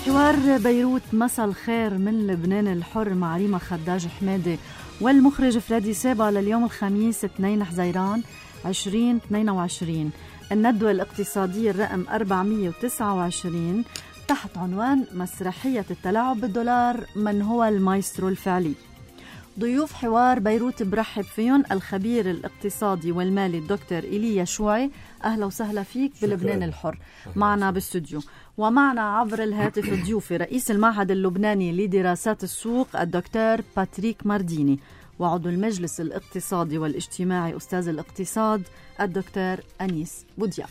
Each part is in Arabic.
حوار بيروت مساء الخير من لبنان الحر مع ريما خداج حمادي والمخرج فريدي سابا لليوم الخميس 2 حزيران 2022. الندوة الاقتصادية الرقم 429 تحت عنوان مسرحية التلاعب بالدولار، من هو المايسترو الفعلي؟ ضيوف حوار بيروت برحب فيهم الخبير الاقتصادي والمالي الدكتور إيليا شوعي. أهلا وسهلا فيك بلبنان الحر معنا بالاستوديو. ومعنا عبر الهاتف ضيوفي رئيس المعهد اللبناني لدراسات السوق الدكتور باتريك مارديني، وعضو المجلس الاقتصادي والاجتماعي أستاذ الاقتصاد الدكتور أنيس بوديا.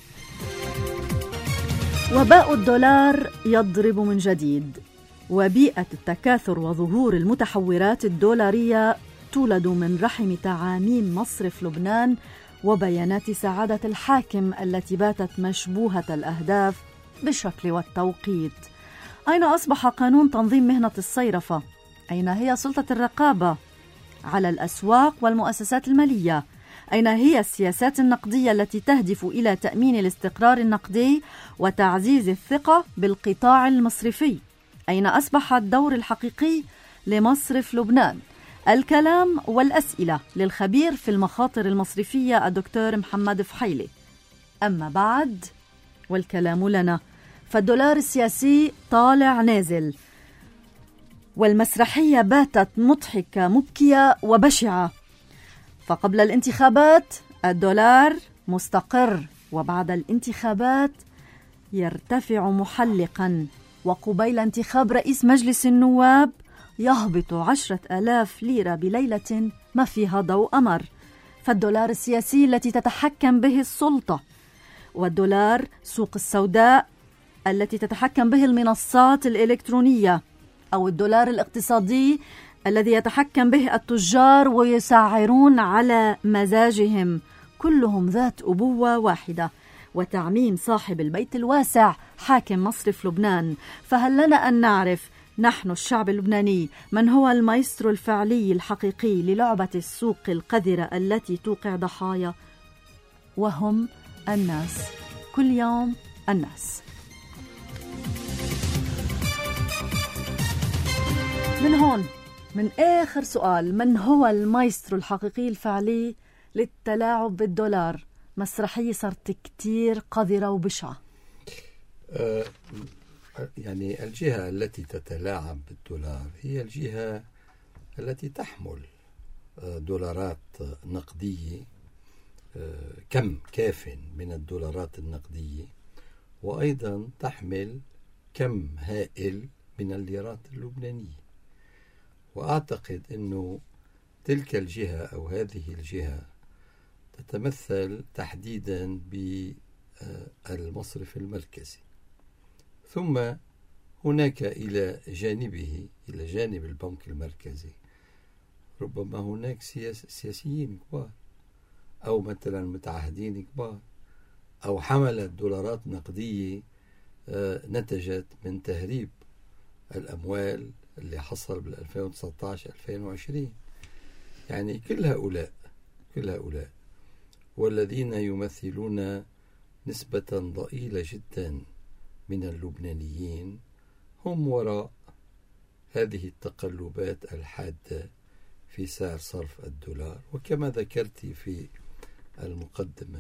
وباء الدولار يضرب من جديد، وبيئة التكاثر وظهور المتحورات الدولارية تولد من رحم تعاميم مصرف لبنان وبيانات سعادة الحاكم التي باتت مشبوهة الأهداف بالشكل والتوقيت. أين أصبح قانون تنظيم مهنة الصيرفة؟ أين هي سلطة الرقابة على الأسواق والمؤسسات المالية؟ أين هي السياسات النقدية التي تهدف إلى تأمين الاستقرار النقدي وتعزيز الثقة بالقطاع المصرفي؟ أين أصبح الدور الحقيقي لمصرف لبنان؟ الكلام والأسئلة للخبير في المخاطر المصرفية الدكتور محمد فحيلي. أما بعد والكلام لنا، فالدولار السياسي طالع نازل، والمسرحية باتت مضحكة مبكية وبشعة. فقبل الانتخابات الدولار مستقر، وبعد الانتخابات يرتفع محلقاً، وقبيل انتخاب رئيس مجلس النواب يهبط 10,000 ليرة بليلة ما فيها ضوء قمر. فالدولار السياسي التي تتحكم به السلطة، والدولار سوق السوداء التي تتحكم به المنصات الإلكترونية، أو الدولار الاقتصادي الذي يتحكم به التجار ويسعرون على مزاجهم، كلهم ذات أبوة واحدة وتعميم صاحب البيت الواسع حاكم مصرف لبنان. فهل لنا أن نعرف نحن الشعب اللبناني من هو المايسترو الفعلي الحقيقي للعبة السوق القذرة التي توقع ضحايا؟ وهم الناس، كل يوم الناس. من هون، من آخر سؤال، من هو المايسترو الحقيقي الفعلي للتلاعب بالدولار؟ مسرحية صارت كتير قذرة وبشعة. يعني الجهة التي تتلاعب بالدولار هي الجهة التي تحمل دولارات نقدية، كم كاف من الدولارات النقدية، وأيضا تحمل كم هائل من الليرات اللبنانية. وأعتقد أنه تلك الجهة أو هذه الجهة تتمثل تحديدا بالمصرف المركزي، ثم هناك إلى جانبه، إلى جانب البنك المركزي، ربما هناك سياسيين كبار، أو مثلا متعهدين كبار، أو حملت دولارات نقدية نتجت من تهريب الأموال اللي حصل بال 2019-2020. يعني كل هؤلاء والذين يمثلون نسبة ضئيلة جدا من اللبنانيين هم وراء هذه التقلبات الحادة في سعر صرف الدولار. وكما ذكرت في المقدمة،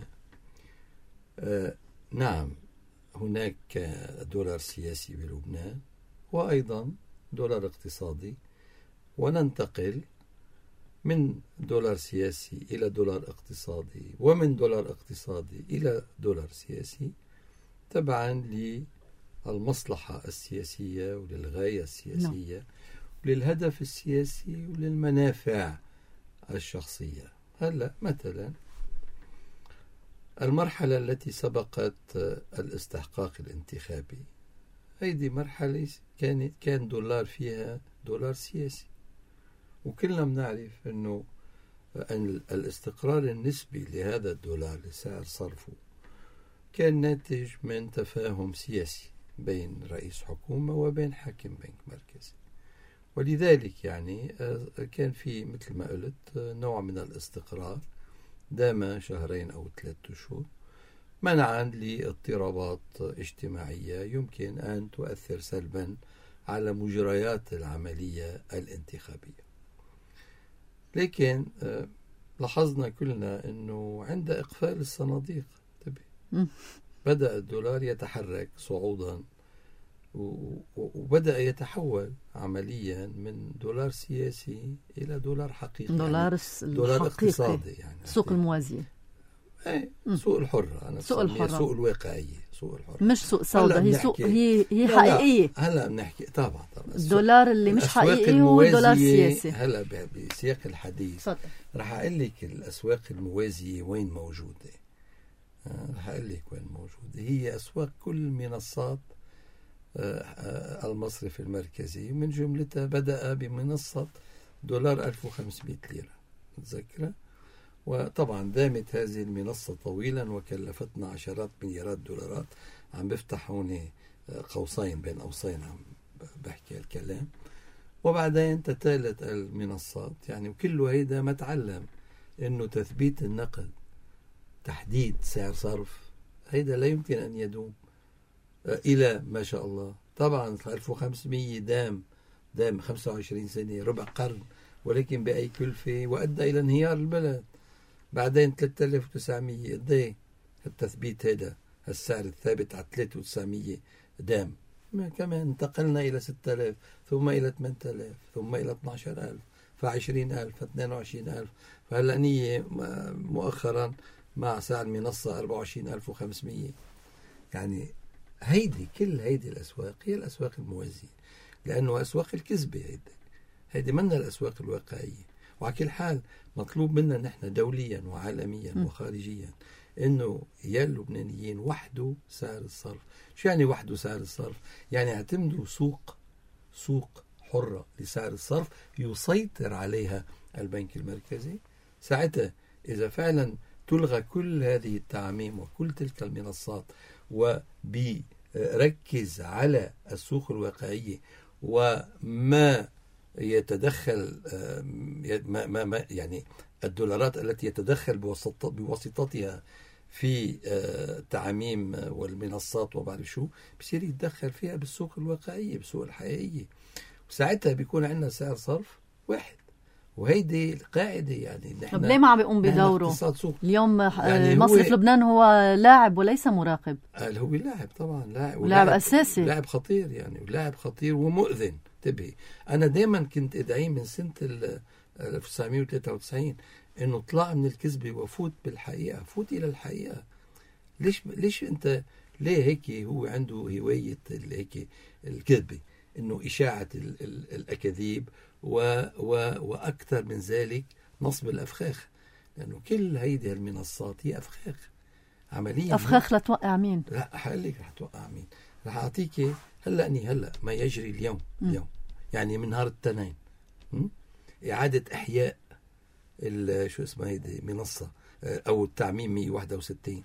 نعم هناك دولار سياسي بلبنان وأيضا دولار اقتصادي، وننتقل من دولار سياسي إلى دولار اقتصادي، ومن دولار اقتصادي إلى دولار سياسي، تبعا للمصلحة السياسية وللغاية السياسية وللهدف السياسي وللمنافع الشخصية. هلأ مثلا المرحلة التي سبقت الاستحقاق الانتخابي، هذه مرحلة كان دولار فيها دولار سياسي، وكلنا بنعرف أنه الاستقرار النسبي لهذا الدولار لسعر صرفه كان ناتج من تفاهم سياسي بين رئيس حكومة وبين حاكم بنك مركزي. ولذلك يعني كان في مثل ما قلت نوع من الاستقرار دام 2 أو 3 أشهر، منعا لاضطرابات اجتماعية يمكن أن تؤثر سلبا على مجريات العملية الانتخابية. لكن لاحظنا كلنا أنه عند إقفال الصناديق بدأ الدولار يتحرك صعودا، وبدأ يتحول عمليا من دولار سياسي إلى دولار حقيقي، دولار اقتصادي، يعني سوق الموازية، سوق الحرة، أنا سوق الحرة، سوق الواقعية، سوق الحرة، مش سوق سوداء، هي سوق، هي حقيقية. هلا بنحكي طبعا الدولار اللي مش حقيقي هو دولار سياسي. هلا بسياق الحديث رح أقول لك الأسواق الموازية وين موجودة. رح أقول لك وين موجودة. هي أسواق كل منصات المصرف المركزي، من جملتها بدأ بمنصة دولار 1500 ليرة متذكرة، وطبعا دامت هذه المنصة طويلا وكلفتنا عشرات مليارات دولارات. عم بفتح هون قوسين بين قوسين عم بحكي الكلام. وبعدين تتالت المنصات، يعني وكل هيدا ما تعلم انه تثبيت النقد، تحديد سعر صرف، هيدا لا يمكن ان يدوم الى ما شاء الله. طبعا 1500 دام 25 سنة، ربع قرن، ولكن بأي كلفة، وأدى إلى انهيار البلد. بعدين 3900 قديه التثبيت، هذا السعر الثابت على 3900 دام. كمان انتقلنا إلى 6000، ثم إلى 8000، ثم إلى 12000، ف20000، ف22000، فهلأ نية مؤخرا مع سعر المنصة 24500. يعني كل هيدي الأسواق هي الأسواق الموازية، لأنه أسواق الكذبة. هيدي منا الأسواق الواقعية. وعلى كل حال مطلوب منا نحن دوليا وعالميا وخارجيا إنه يا اللبنانيين وحدوا سعر الصرف. شو يعني وحدوا سعر الصرف؟ يعني اعتمدوا سوق حرة لسعر الصرف يسيطر عليها البنك المركزي. ساعتها إذا فعلا تلغى كل هذه التعميم وكل تلك المنصات، وبركز على السوق الواقعية، وما يتدخل يعني الدولارات التي يتدخل بواسطتها في تعميم والمنصات وبعد شو بصير يتدخل فيها بالسوق الواقعية، بالسوق الحقيقية، وساعتها بيكون عندنا سعر صرف واحد. وهيدي القاعدة. يعني نحن طب ليه ما عم بيقوم بدوره اليوم؟ يعني مصرف لبنان هو لاعب وليس مراقب. هو لاعب طبعا، لاعب أساسي، لاعب خطير، يعني ولاعب خطير ومؤذن. انتبهي، أنا دايما كنت أدعي من سنة 1993 إنه طلع من الكذبة وفوت بالحقيقة، فوت إلى الحقيقة. ليش أنت ليه هيك هو عنده هواية هيك الكذبة، إنه إشاعة الأكاذيب وأكثر من ذلك نصب الأفخاخ، لأنه كل هيدي المنصات هي أفخاخ عمليا. أفخاخ لتوقع مين؟ لا حقلك رح توقع مين. رح أعطيك هلأ ما يجري اليوم يعني من نهار الاثنين إعادة إحياء شو اسمها هيدي منصة أو التعميم 161،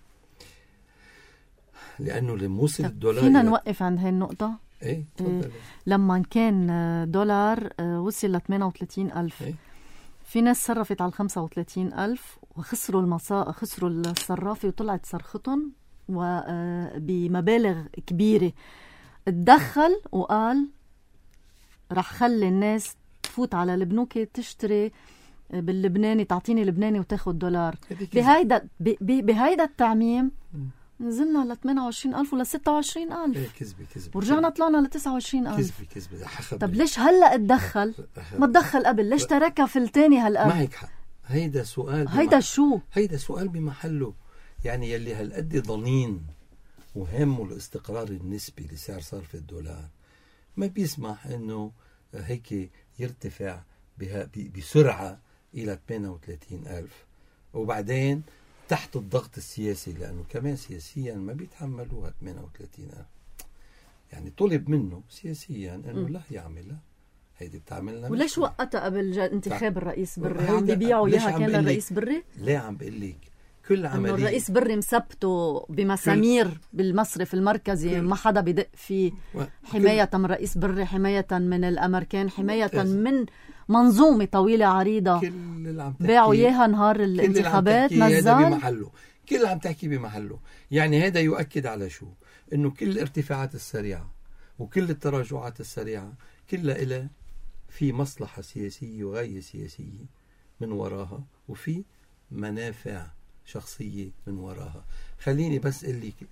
لأنه لموصل الدولار. فينا نوقف عند هاي النقطة؟ إيه لما كان دولار وصل ل 38,000 في ناس صرفت على 35,000 وخسروا خسروا الصرافة وطلعت صرختهم وبمبالغ كبيرة. اتدخل وقال رح خلي الناس تفوت على البنوك تشتري باللبناني، تعطيني لبناني وتاخد دولار. بهيدا التعميم نزلنا ل 28,000 ولا 26,000. كذبة ورجعنا طلعنا ل 29,000. كذبة. طب ليش هلا اتدخل؟ ما تدخل قبل، ليش تركها في التاني هالقد؟ معك حق. هيدا سؤال، هيدا سؤال بمحله. يعني يلي هالقد ضنين وهمه الاستقرار النسبي لسعر صرف الدولار ما بيسمح انه هيك يرتفع بسرعة الى 38,000 وبعدين تحت الضغط السياسي، لأنه كمان سياسيا ما بيتحملوها 38,000. يعني طلب منه سياسيا أنه لا يعملها. هيدي بتعملنا. وليش وقتها قبل انتخاب الرئيس بري؟ عم بيبيعوا إياها كان الرئيس بري؟ ليه عم بقول لك كل عملية الرئيس بري مثبته بمسامير بالمصرف المركزي، ما حدا بدق فيه، حماية من رئيس بري، حماية من الأمريكان، حماية من منظومة طويلة عريضة باعوا إياها نهار الانتخابات. نزال كل عم تحكي بمحله. يعني هذا يؤكد على شو؟ إنه كل الارتفاعات السريعة وكل التراجعات السريعة كلها إلى في مصلحة سياسية وغاية سياسية من وراها، وفي منافع شخصية من وراها. خليني بس أقول لك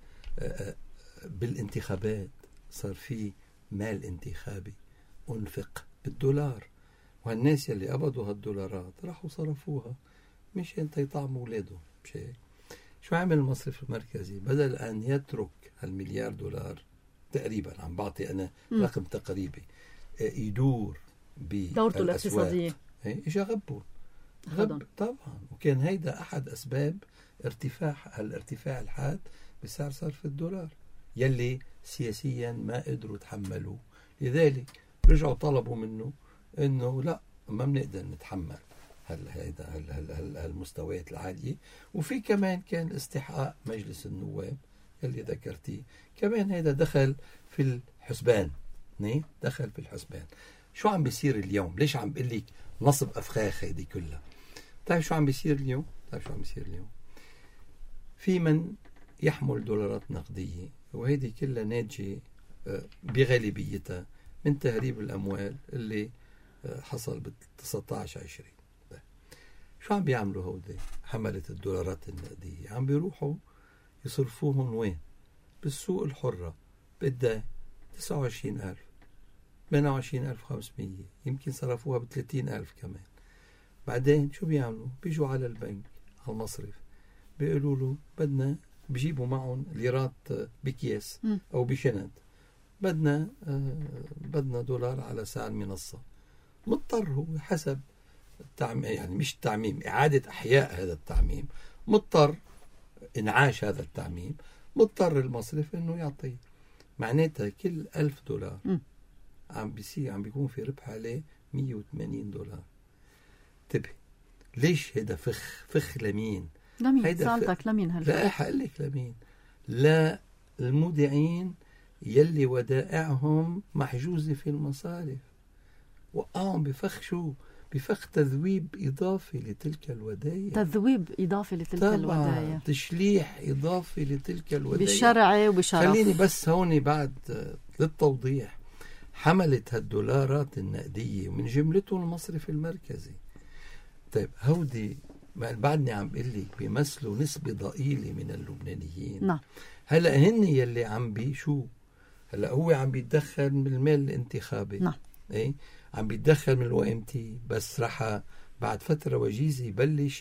بالانتخابات صار في مال انتخابي أنفق بالدولار، وهالناس يلي قبضوا هالدولارات راحوا صرفوها مش انت يطعموا أولادهم. مش هيك؟ شو عمل المصرف المركزي؟ بدل أن يترك $1 مليار تقريبا، عم بعطي أنا رقم تقريبي، يدور دورته الاقتصادية، إجا غب طبعا. وكان هيدا أحد أسباب الارتفاع الحاد بسعر صرف الدولار يلي سياسيا ما قدروا يتحملوه. لذلك رجعوا طلبوا منه إنه لا، ما بنقدر نتحمل هالمستويات العالية. وفي كمان كان استحقاق مجلس النواب اللي ذكرتيه، كمان هذا دخل في الحسبان. دخل في الحسبان. شو عم بيصير اليوم؟ ليش عم بقول لك نصب أفخاخ هيدي كلها؟ طيب شو عم بيصير اليوم؟ في من يحمل دولارات نقدية، وهيدي كلها ناتجة بغالبيتها من تهريب الأموال اللي حصل ب19-20. شو عم بيعملوا هودي حملة الدولارات النقدية؟ عم بيروحوا يصرفوهم وين؟ بالسوق الحرة. بدها 29,000 28,500، يمكن صرفوها ب30,000 كمان. بعدين شو بيعملوا؟ بيجوا على البنك، على المصرف، بيقولوا له بدنا، بيجيبوا معهم ليرات بكيس أو بشنط، بدنا دولار على سعر المنصة. مضطر هو حسب يعني مش التعميم، إعادة أحياء هذا التعميم، مضطر إنعاش هذا التعميم، مضطر المصرف إنه يعطيه. معناتها كل $1,000 عم بيكون في ربح عليه $180. انتبه، ليش هذا فخ لمين؟ سألتك لمين هالفخ؟ لا أقول لك لمين؟ لا، المودعين يلي ودائعهم محجوزة في المصارف، وقعهم بفخ شو؟ بفخ تذويب إضافي لتلك الودائع. تذويب إضافي لتلك الودائع، تشليح إضافي لتلك الودائع بالشرع وبشرف. خليني بس هون بعد للتوضيح، حملت هالدولارات النقدية من جملتهم المصرف المركزي. طيب هودي بعدني عم بقول لك بيمثلوا نسبة ضئيلة من اللبنانيين. نعم. هلا هن يلي عم شو؟ هلا هو عم بيتدخل من المال الانتخابي. نعم. عم بيتدخل من OMT، بس رح بعد فترة وجيزة يبلش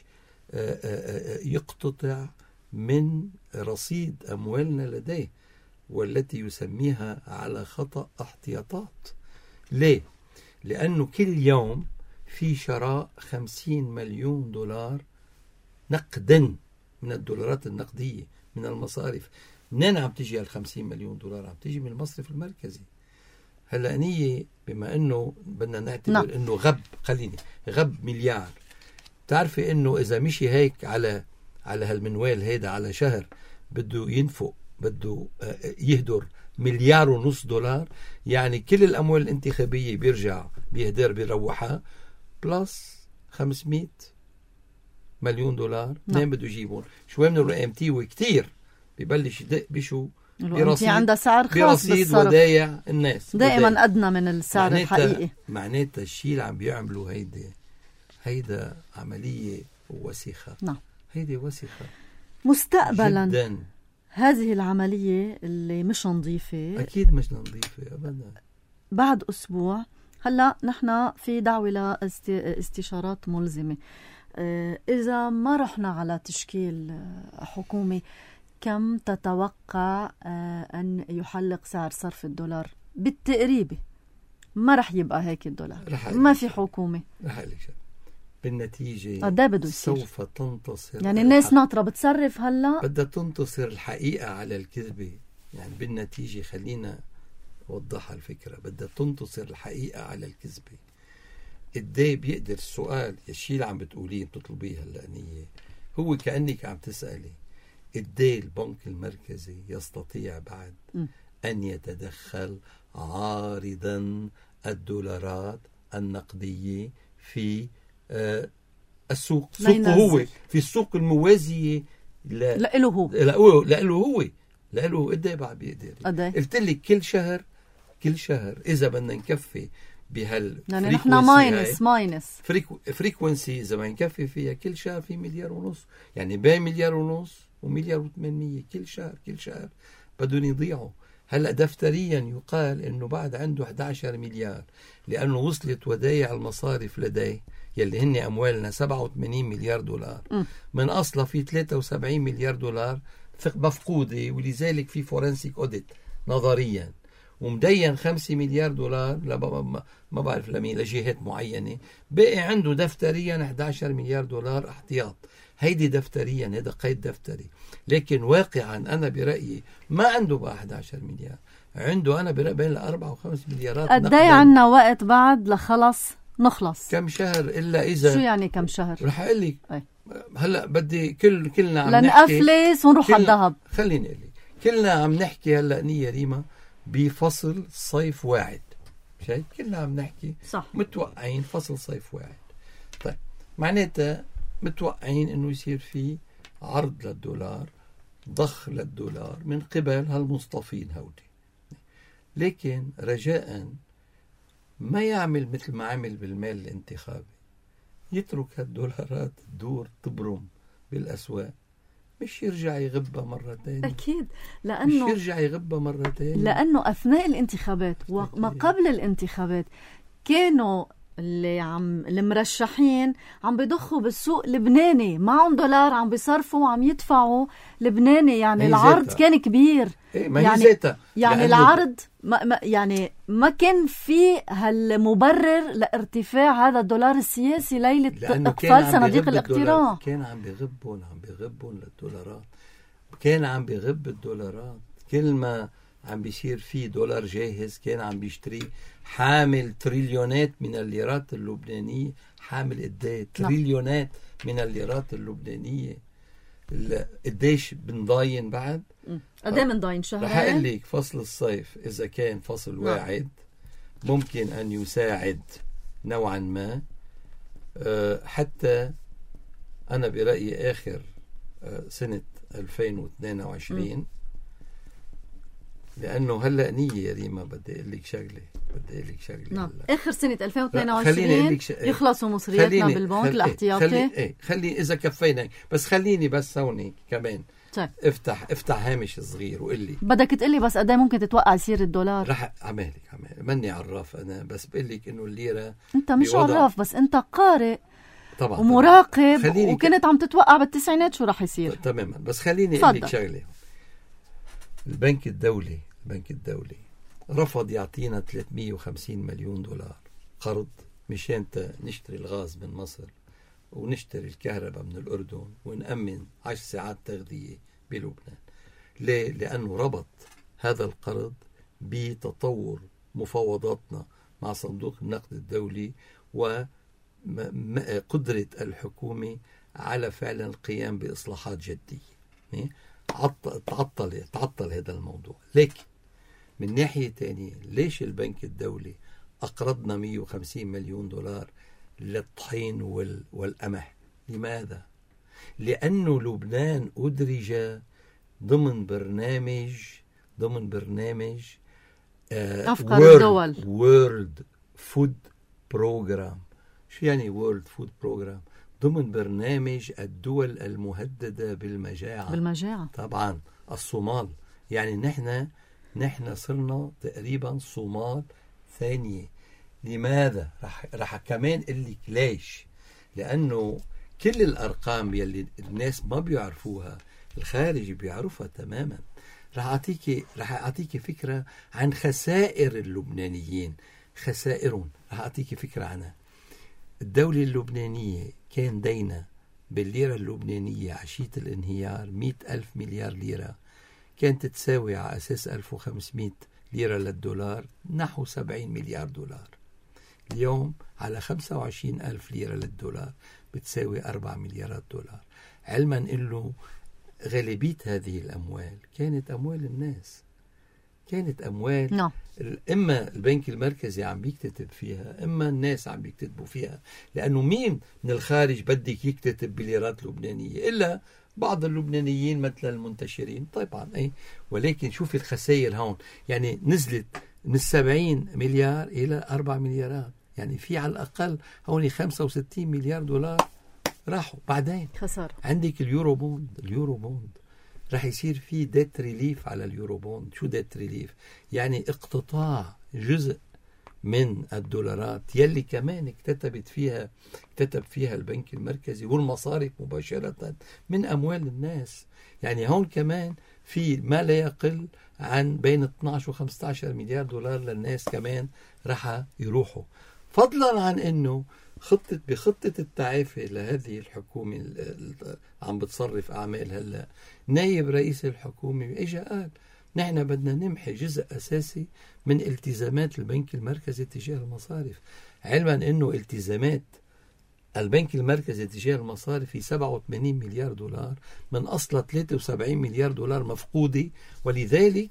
يقتطع من رصيد أموالنا لديه، والتي يسميها على خطأ احتياطات. ليه؟ لأنه كل يوم في شراء $50 مليون نقدا من الدولارات النقدية من المصارف. منين عم تجي $50 مليون؟ عم تجي من المصرف المركزي. هلا نية بما انه بدنا نعتبر انه غب $1 بتعرفي انه اذا مشي هيك على هالمنوال هيدا على شهر بده ينفق، بده يهدر $1.5 مليار. يعني كل الاموال الانتخابية بيروحها بلس $500 مليون. منين بده يجيبون؟ شوي من الOMT وكتير ببلش يدق بشو؟ برصيد عندها سعر خاص بالصرف، ودايع الناس دائما أدنى من السعر الحقيقي. معناتها الشيء اللي عم بيعملوا هيدا عملية وسخة. نعم. هيدي وسخة مستقبلا جدا. هذه العملية اللي مش نظيفة، أكيد مش نظيفة أبدا. بعد أسبوع هلأ نحن في دعوة لاستشارات ملزمة. إذا ما رحنا على تشكيل حكومة، كم تتوقع أن يحلق سعر صرف الدولار بالتقريبة؟ ما رح يبقى هيك الدولار، ما في حكومة. رح أقلك بالنتيجة سوف تنتصر. يعني الناس ناطرة بتصرف هلا، بدها تنتصر الحقيقة على الكذبة. يعني بالنتيجة خلينا وضح الفكرة، بدها تنتصر الحقيقة على الكذبة. قديه بيقدر السؤال الشيء اللي عم بتقوليه بتطلبيه هلا نية، هو كأنك عم تسألي قديه البنك المركزي يستطيع بعد أن يتدخل عارضا الدولارات النقدية في السوق. هو في السوق الموازية لإله هو لإله قد ايه بعد بيقدر. قلت لك كل شهر اذا بدنا نكفي يعني نحن ماينس فريكونسي اذا ما نكفي فيها كل شهر في 1.5 مليار، يعني بين 1.5 مليار و1.8 كل شهر بدهم يضيعوا. هلا دفتريا يقال انه بعد عنده 11 مليار لانه وصلت ودايع المصارف لديه يلي هن اموالنا 87 مليار دولار من اصلها في 73 مليار دولار مفقوده، ولذلك في فورنسيك اوديت نظريا، ومدين 5 مليار دولار ما بعرف لمين لجهات معينه، باقي عنده دفتريا 11 مليار دولار احتياط. هيدي دفتريا، هذا قيد دفتري، لكن واقعا أنا برأيي ما عنده بقى 11 مليار، عنده أنا برأيي بين 4 و 5 مليارات. قدي عنا وقت بعد لخلص نخلص؟ كم شهر إلا إذا. شو يعني كم شهر؟ رح أقول لك هلا بدي كلنا عم نحكي لنقفلس ونروح على الذهب. خليني أقول لك كلنا عم نحكي هلا نية ريما بفصل صيف واعد، شايف كلنا عم نحكي صح. متوقعين فصل صيف واعد. طيب معناتها متوقعين انه يصير في عرض للدولار، ضخ للدولار من قبل هالمصطفين هودي، لكن رجاء ما يعمل مثل ما عمل بالمال الانتخابي، يترك هالدولارات تدور تبرم بالأسواق، مش يرجع يغبها مرة تانية. أكيد، لأنه مش يرجع يغبها مرة تانية، لأنه أثناء الانتخابات وما قبل الانتخابات كانوا المرشحين عم بيضخوا بالسوق اللبناني، معهم دولار عم بيصرفوا وعم يدفعوا لبناني، يعني العرض كان كبير. يعني العرض ما كان في هالمبرر لارتفاع هذا الدولار السياسي ليلة اقفال صناديق الاقتراع. كان عم بيغبون للدولارات، كان عم بيغب الدولارات، كل ما عم بيصير فيه دولار جاهز كان عم بيشتري حامل تريليونات من الليرات اللبنانية. حامل قديه تريليونات من الليرات اللبنانية. قديش بنضاين بعد؟ قديه بنضاين شهرين. رح أقول لك فصل الصيف إذا كان فصل واعد ممكن أن يساعد نوعا ما، حتى أنا برأيي آخر سنة 2022 لأنه هلأ نية يا ريما بدي أقول لك شغلة نعم. آخر سنة 2022 يخلصوا مصرياتنا بالبنك الاحتياطي. خلي إذا كفينا، بس خليني بس هوني كمان طيب. افتح هامش صغير وقل لي بدك تقلي بس قد ايه ممكن تتوقع يصير الدولار. رح عمالك ماني عراف أنا، بس بقول لك إنه الليرة أنت مش عراف، بس أنت قارئ طبعا ومراقب وكنت عم تتوقع بالتسعينات شو رح يصير. تماما، بس خليني أقول لك شغلة. البنك الدولي رفض يعطينا 350 مليون دولار قرض مشان نشتري الغاز من مصر ونشتري الكهرباء من الأردن ونأمن 10 ساعات تغذية بلبنان. ليه؟ لأنه ربط هذا القرض بتطور مفاوضاتنا مع صندوق النقد الدولي وقدرة الحكومة على فعلا القيام بإصلاحات جدية. تعطل هذا الموضوع. لكن من ناحية تانية ليش البنك الدولي أقرضنا 150 مليون دولار للطحين والقمح؟ لماذا؟ لأنه لبنان أدرج ضمن برنامج أفقر الدول World Food Program. شو يعني World Food Program؟ ضمن برنامج الدول المهددة بالمجاعة. طبعا الصومال، يعني نحن صرنا تقريبا صومال ثانية. لماذا؟ رح كمان قل لك ليش. لأنه كل الأرقام يلي الناس ما بيعرفوها الخارج بيعرفها تماما. رح أعطيك فكرة عن خسائر اللبنانيين، خسائرهم رح أعطيك فكرة عنها. الدولة اللبنانية كان دينا بالليرة اللبنانية عشية الانهيار 100,000 مليار ليرة، كانت تساوي على أساس 1500 ليرة للدولار نحو 70 مليار دولار. اليوم على 25,000 ليرة للدولار بتساوي 4 مليارات دولار. علما إنه غالبية هذه الأموال كانت أموال الناس، كانت أموال إما البنك المركزي عم بيكتتب فيها إما الناس عم بيكتتبوا فيها. لأنه مين من الخارج بدك يكتتب بليرات لبنانية إلا بعض اللبنانيين مثل المنتشرين طبعا ولكن شوف الخسائر هون، يعني نزلت من 70 مليار إلى 4 مليارات، يعني في على الأقل هون 65 مليار دولار راحوا. بعدين خسارة. عندك اليورو بوند راح يصير في ديت ريليف على اليورو بوند. شو ديت ريليف؟ يعني اقتطاع جزء من الدولارات يلي كمان كتب فيها البنك المركزي والمصارف مباشرة من أموال الناس. يعني هون كمان في ما لا يقل عن بين 12 و 15 مليار دولار للناس كمان راح يروحوا، فضلا عن أنه بخطة التعافي لهذه الحكومة عم بتصرف أعمال. هلأ نائب رئيس الحكومة إجا قال نحن بدنا نمحي جزء أساسي من التزامات البنك المركزي تجاه المصارف، علما أنه التزامات البنك المركزي تجاه المصارف في 87 مليار دولار من أصل 73 مليار دولار مفقودة، ولذلك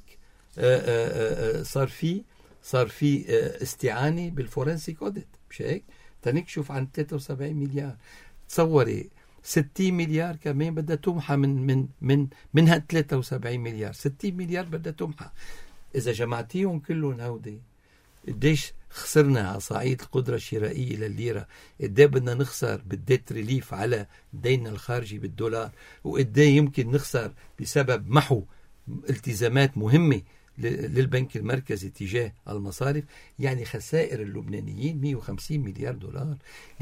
صار في استعانة بالفورنسيك أوديت، مش هيك؟ تنكشف عن 73 مليار. تصوري 60 مليار كمان بدها تمحى من هال 73 مليار، 60 مليار بدها تمحى. إذا جمعتيهم كلهم هودي قديش خسرنا على صعيد القدرة الشرائية للليرة، قديه بدنا نخسر بالديت ريليف على ديننا الخارجي بالدولار، وقديه يمكن نخسر بسبب محو التزامات مهمة للبنك المركزي تجاه المصارف. يعني خسائر اللبنانيين 150 مليار دولار.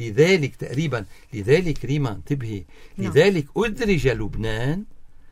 لذلك ريما انتبهي، لذلك أدرج لبنان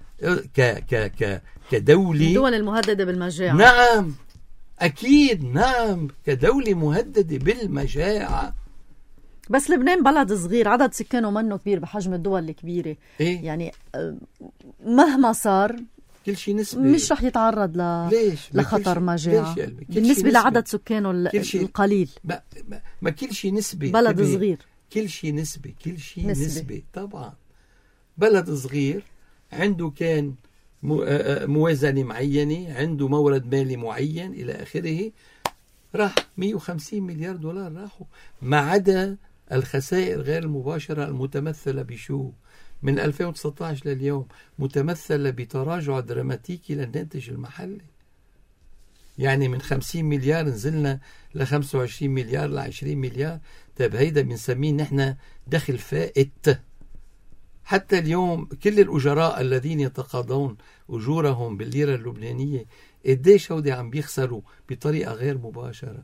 كدولة الدول المهددة بالمجاعة. نعم أكيد، نعم، كدولة مهددة بالمجاعة. بس لبنان بلد صغير، عدد سكانه منه كبير بحجم الدول الكبيرة. يعني مهما صار كل شيء نسبي، مش رح يتعرض لخطر مجاعة بالنسبة لعدد سكانه القليل. ما كل شيء نسبي، بلد صغير، كل شيء نسبي طبعا. بلد صغير عنده كان موازنة معينة، عنده مورد مالي معين إلى آخره، راح 150 مليار دولار راحوا، ما عدا الخسائر غير المباشرة المتمثلة بشو؟ من 2019 لليوم متمثلة بتراجع دراماتيكي للناتج المحلي. يعني من 50 مليار نزلنا ل 25 مليار ل 20 مليار. طيب هيدا بنسميه نحن دخل فائت. حتى اليوم كل الأجراء الذين يتقاضون أجورهم بالليرة اللبنانية قديش هودي عم بيخسروا بطريقة غير مباشرة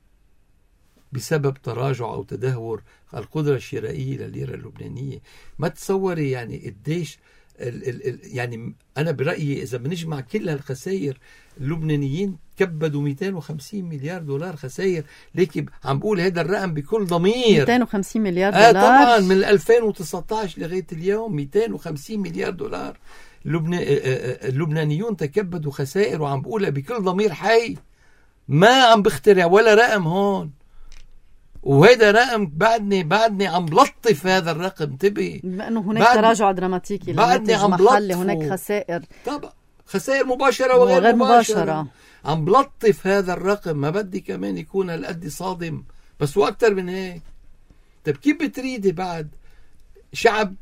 بسبب تراجع أو تدهور القدرة الشرائية للليرة اللبنانية. ما تصوري يعني قديش يعني أنا برأيي إذا بنجمع كل هالخسائر اللبنانيين كبدوا 250 مليار دولار خسائر. ليك عم بقول هذا الرقم بكل ضمير، 250 مليار دولار طبعا من 2019 لغاية اليوم 250 مليار دولار اللبنانيون تكبدوا خسائر، وعم بقولها بكل ضمير حي، ما عم بخترع ولا رقم هون. وهذا رقم بعدني عم بلطف هذا الرقم. انتبهي، بما انه هناك تراجع دراماتيكي للناتج المحلي، هناك خسائر، طبعا خسائر مباشرة وغير مباشرة. عم بلطف هذا الرقم، ما بدي كمان يكون هالقد صادم، بس واكثر من هيك. طيب كيف بتريدي بعد شعب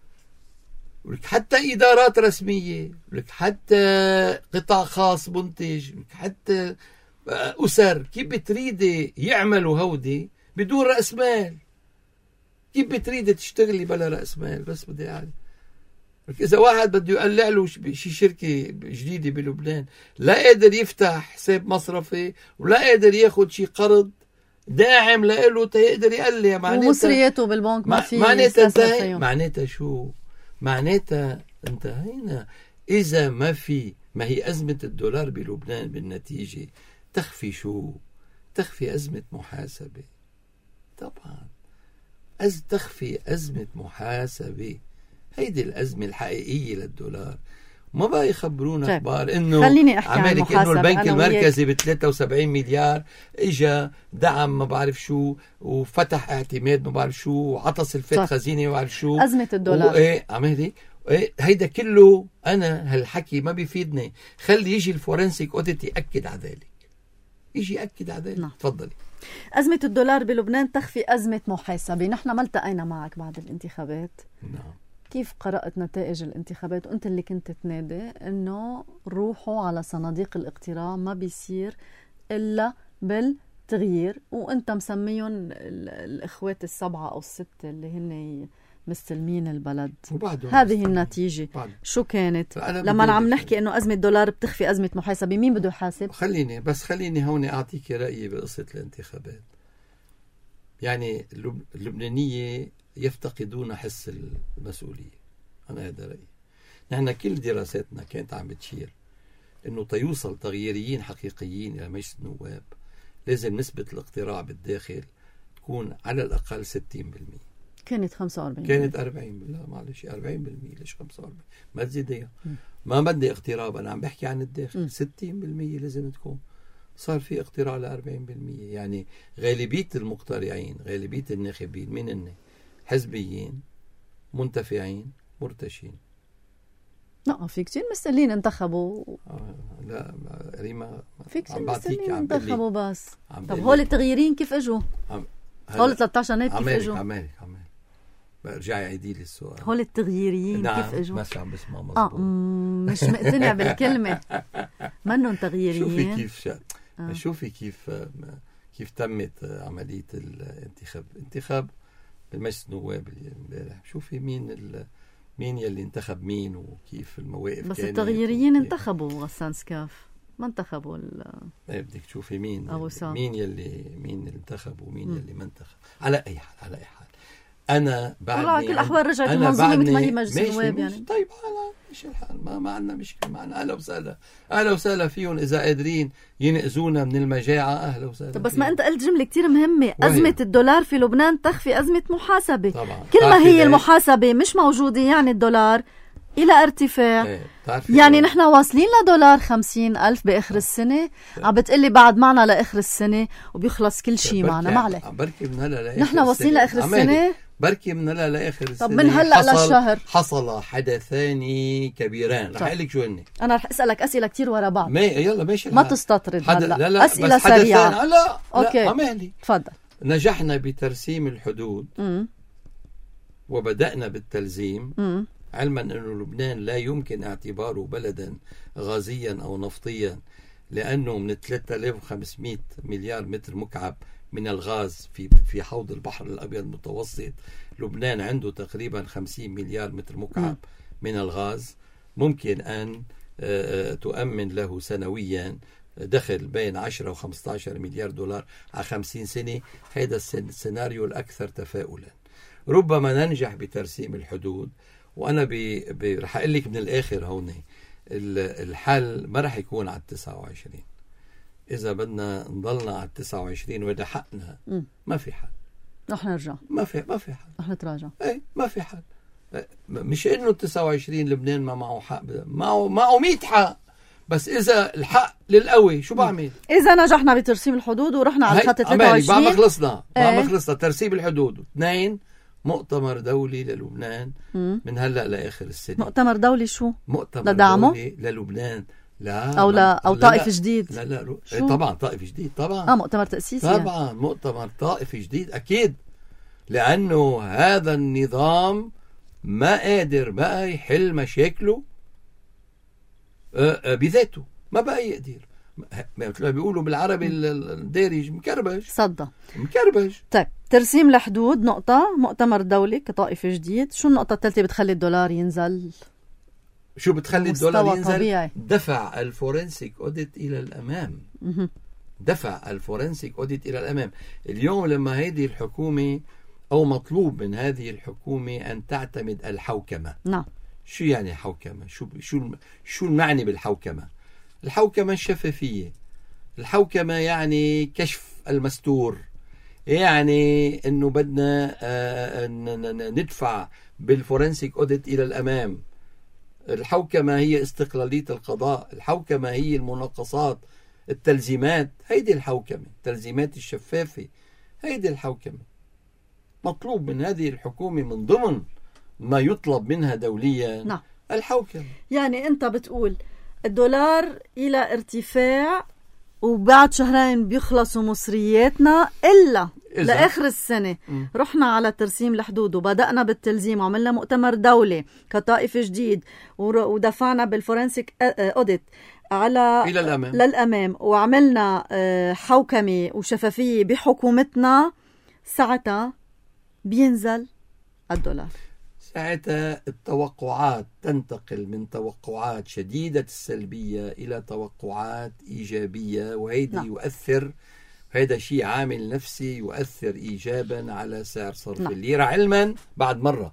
ولك حتى إدارات رسمية، ولك حتى قطاع خاص منتج، ولك حتى أسر، كيف بتريدي يعملوا هودي بدون رأس مال؟ كيف بتريدي تشتغلي بلا رأس مال؟ بس بدي أعرف. إذا واحد بده يقلع له شي شركة جديدة بلبنان، لا قادر يفتح حساب مصرفي ولا قادر ياخد شي قرض داعم لإله تيقدر يقلع، معناتها ومصرياته بالبنك ما في، معناتها شو؟ معناتها انتهينا. إذا ما هي أزمة الدولار بلبنان بالنتيجة تخفي شو؟ تخفي أزمة محاسبة. طبعا تخفي أزمة محاسبة. هيدي الأزمة الحقيقية للدولار. ما بقى يخبرونا أخبار إنه عمالك إنه البنك المركزي ب 73 مليار إجا دعم ما بعرف شو وفتح اعتماد ما بعرف شو وعطس الفت خزينة ما بعرف شو أزمة الدولار. إيه عمالك هيدا كله أنا هالحكي ما بيفيدني. خلي يجي الفورنسيك أوديت يأكد على ذلك، يجي يأكد على ذلك. تفضلي. أزمة الدولار بلبنان تخفي أزمة محاسبة. نحن ما التقينا معك بعد الانتخابات. نعم. كيف قرأت نتائج الانتخابات وانت اللي كنت تنادي انه روحوا على صناديق الاقتراع، ما بيصير الا بالتغيير، وانت مسميهم الاخوات السبعة او الستة اللي هن مستلمين البلد. هذه النتيجة شو كانت؟ لما عم نحكي انه أزمة دولار بتخفي أزمة محاسبة، مين بده يحاسب؟ خليني هون أعطيك رأيي بقصة الانتخابات. يعني اللبنانية يفتقدون حس المسؤولية، أنا هذا رأيي. نحن كل دراساتنا كانت عم بتشير انه تيوصل تغييريين حقيقيين إلى مجلس النواب لازم نسبة الاقتراع بالداخل تكون على الأقل 60%. كانت 45، كانت 40. لا معلش 40%، ليش 45؟ ما تزيدها. ما بدي اقتراب، أنا عم بحكي عن الداخل. 60% لازم تكون. صار في اقتراع ل 40%. يعني غالبية المقترعين، غالبية الناخبين مين هن؟ حزبيين، منتفعين، مرتشين. لا في كتير مستقلين انتخبوا. لا ريما، في كتير مستقلين انتخبوا بس. طب هول التغييرين كيف اجوا؟ هول 13 نائب كيف اجوا؟ عمالك برجعي عيدي لي السؤال. هول التغييرين كيف اجوا؟ ماشي عم بسمع مظبوط. مش مقتنع بالكلمة. منهم تغييرين. شوفي كيف تمت عملية الانتخاب بالمجلس النواب امبارح. شوفي مين يلي انتخب مين وكيف المواقف. بس التغييريين انتخبوا غسان سكاف، ما انتخبوا بدك تشوفي مين اللي انتخب ومين يلي ما انتخب. على اي حال انا بعدني على كل الاحوال رجعت المنظومه مثل ما هي مجلس النواب. يعني طيب ماشي الحال، ما عندنا مشكله معنا. اهلا وسهلا فيهم. اذا قادرين ينقذونا من المجاعه اهلا وسهلا. طب بس ما انت قلت جمله كتير مهمه، ازمه الدولار في لبنان تخفي ازمه محاسبه. طبعا. كل ما هي المحاسبه مش موجوده يعني الدولار الى ارتفاع. يعني نحن واصلين لدولار 50,000 باخر السنه. عم بتقلي بعد معنا لاخر السنه وبيخلص كل شيء معنا. ما عليك، بركي من هلا لاخر نحن واصلين لاخر السنه. بركي من هلا لاخر السنه. طب من هلا للشهر حصل حدثان كبيران. رح اقول لك شو هن. انا رح اسالك اسئله كتير ورا بعض. يلا ماشي. ما تستطرد هلا. لا اسئله سريعه. لا اوكي عمالي. تفضل. نجحنا بترسيم الحدود وبدأنا بالتلزيم، علما أن لبنان لا يمكن اعتباره بلدا غازيا أو نفطيا، لأنه من 3500 مليار متر مكعب من الغاز في حوض البحر الأبيض المتوسط، لبنان عنده تقريبا 50 مليار متر مكعب من الغاز. ممكن أن تؤمن له سنويا دخل بين 10 و15 مليار دولار على 50 سنة. هذا السيناريو الأكثر تفاؤلا. ربما ننجح بترسيم الحدود. وأنا رح أقول لك من الآخر هون، الحل ما رح يكون على 29. إذا بدنا نضلنا على 29 وده حقنا، ما في حل. رح نرجع. ما في حل. رح نتراجع. ما في حل. مش إنه 29 لبنان ما معه حق، معه 100 حق. بس إذا الحق للقوي شو بعمل؟ إذا نجحنا بترسيم الحدود ورحنا على خط 23 بعد ما خلصنا ترسيم الحدود. 2 مؤتمر دولي للبنان من هلا لاخر السنه. مؤتمر دولي شو؟ مؤتمر لدعمه؟ دولي للبنان. او طائف جديد. لا طبعا طائف جديد. طبعا مؤتمر تأسيسي. طبعا يعني. مؤتمر طائف جديد اكيد، لانه هذا النظام ما قادر بقى يحل مشاكله بذاته. ما بقى يقدر، مثل ما بيقولوا بالعربي الدارج، مكربش. صدى مكربش. طيب ترسيم الحدود نقطة، مؤتمر دولي كطائفة جديد. شو النقطة الثالثة بتخلي الدولار ينزل؟ شو بتخلي الدولار ينزل؟ طبيعي. دفع الفورنسيك اوديت الى الامام. دفع الفورنسيك اوديت الى الامام. اليوم لما هذه الحكومة او مطلوب من هذه الحكومة ان تعتمد الحوكمة. نعم. شو يعني حوكمة؟ شو المعني بالحوكمة؟ الحوكمة الشفافية. الحوكمة يعني كشف المستور. يعني انه بدنا ندفع بالفورنسيك اوديت الى الامام. الحوكمة هي استقلالية القضاء. الحوكمة هي المناقصات، التلزيمات. هيدي الحوكمة، التلزيمات الشفافة. هيدي الحوكمة. مطلوب من هذه الحكومة من ضمن ما يطلب منها دوليا. نعم. الحوكمة. يعني انت بتقول الدولار الى ارتفاع وبعد شهرين بيخلصوا مصرياتنا، لآخر السنة رحنا على ترسيم الحدود وبدأنا بالتلزيم وعملنا مؤتمر دولي كطائف جديد ودفعنا بالفورنسيك أوديت على إلى الأمام. للأمام وعملنا حوكمة وشفافية بحكومتنا، ساعتها بينزل الدولار. ساعتها التوقعات تنتقل من توقعات شديدة السلبية إلى توقعات إيجابية، وهيدا يؤثر، هذا شيء عامل نفسي يؤثر إيجابا على سعر صرف الليرة. علما بعد مرة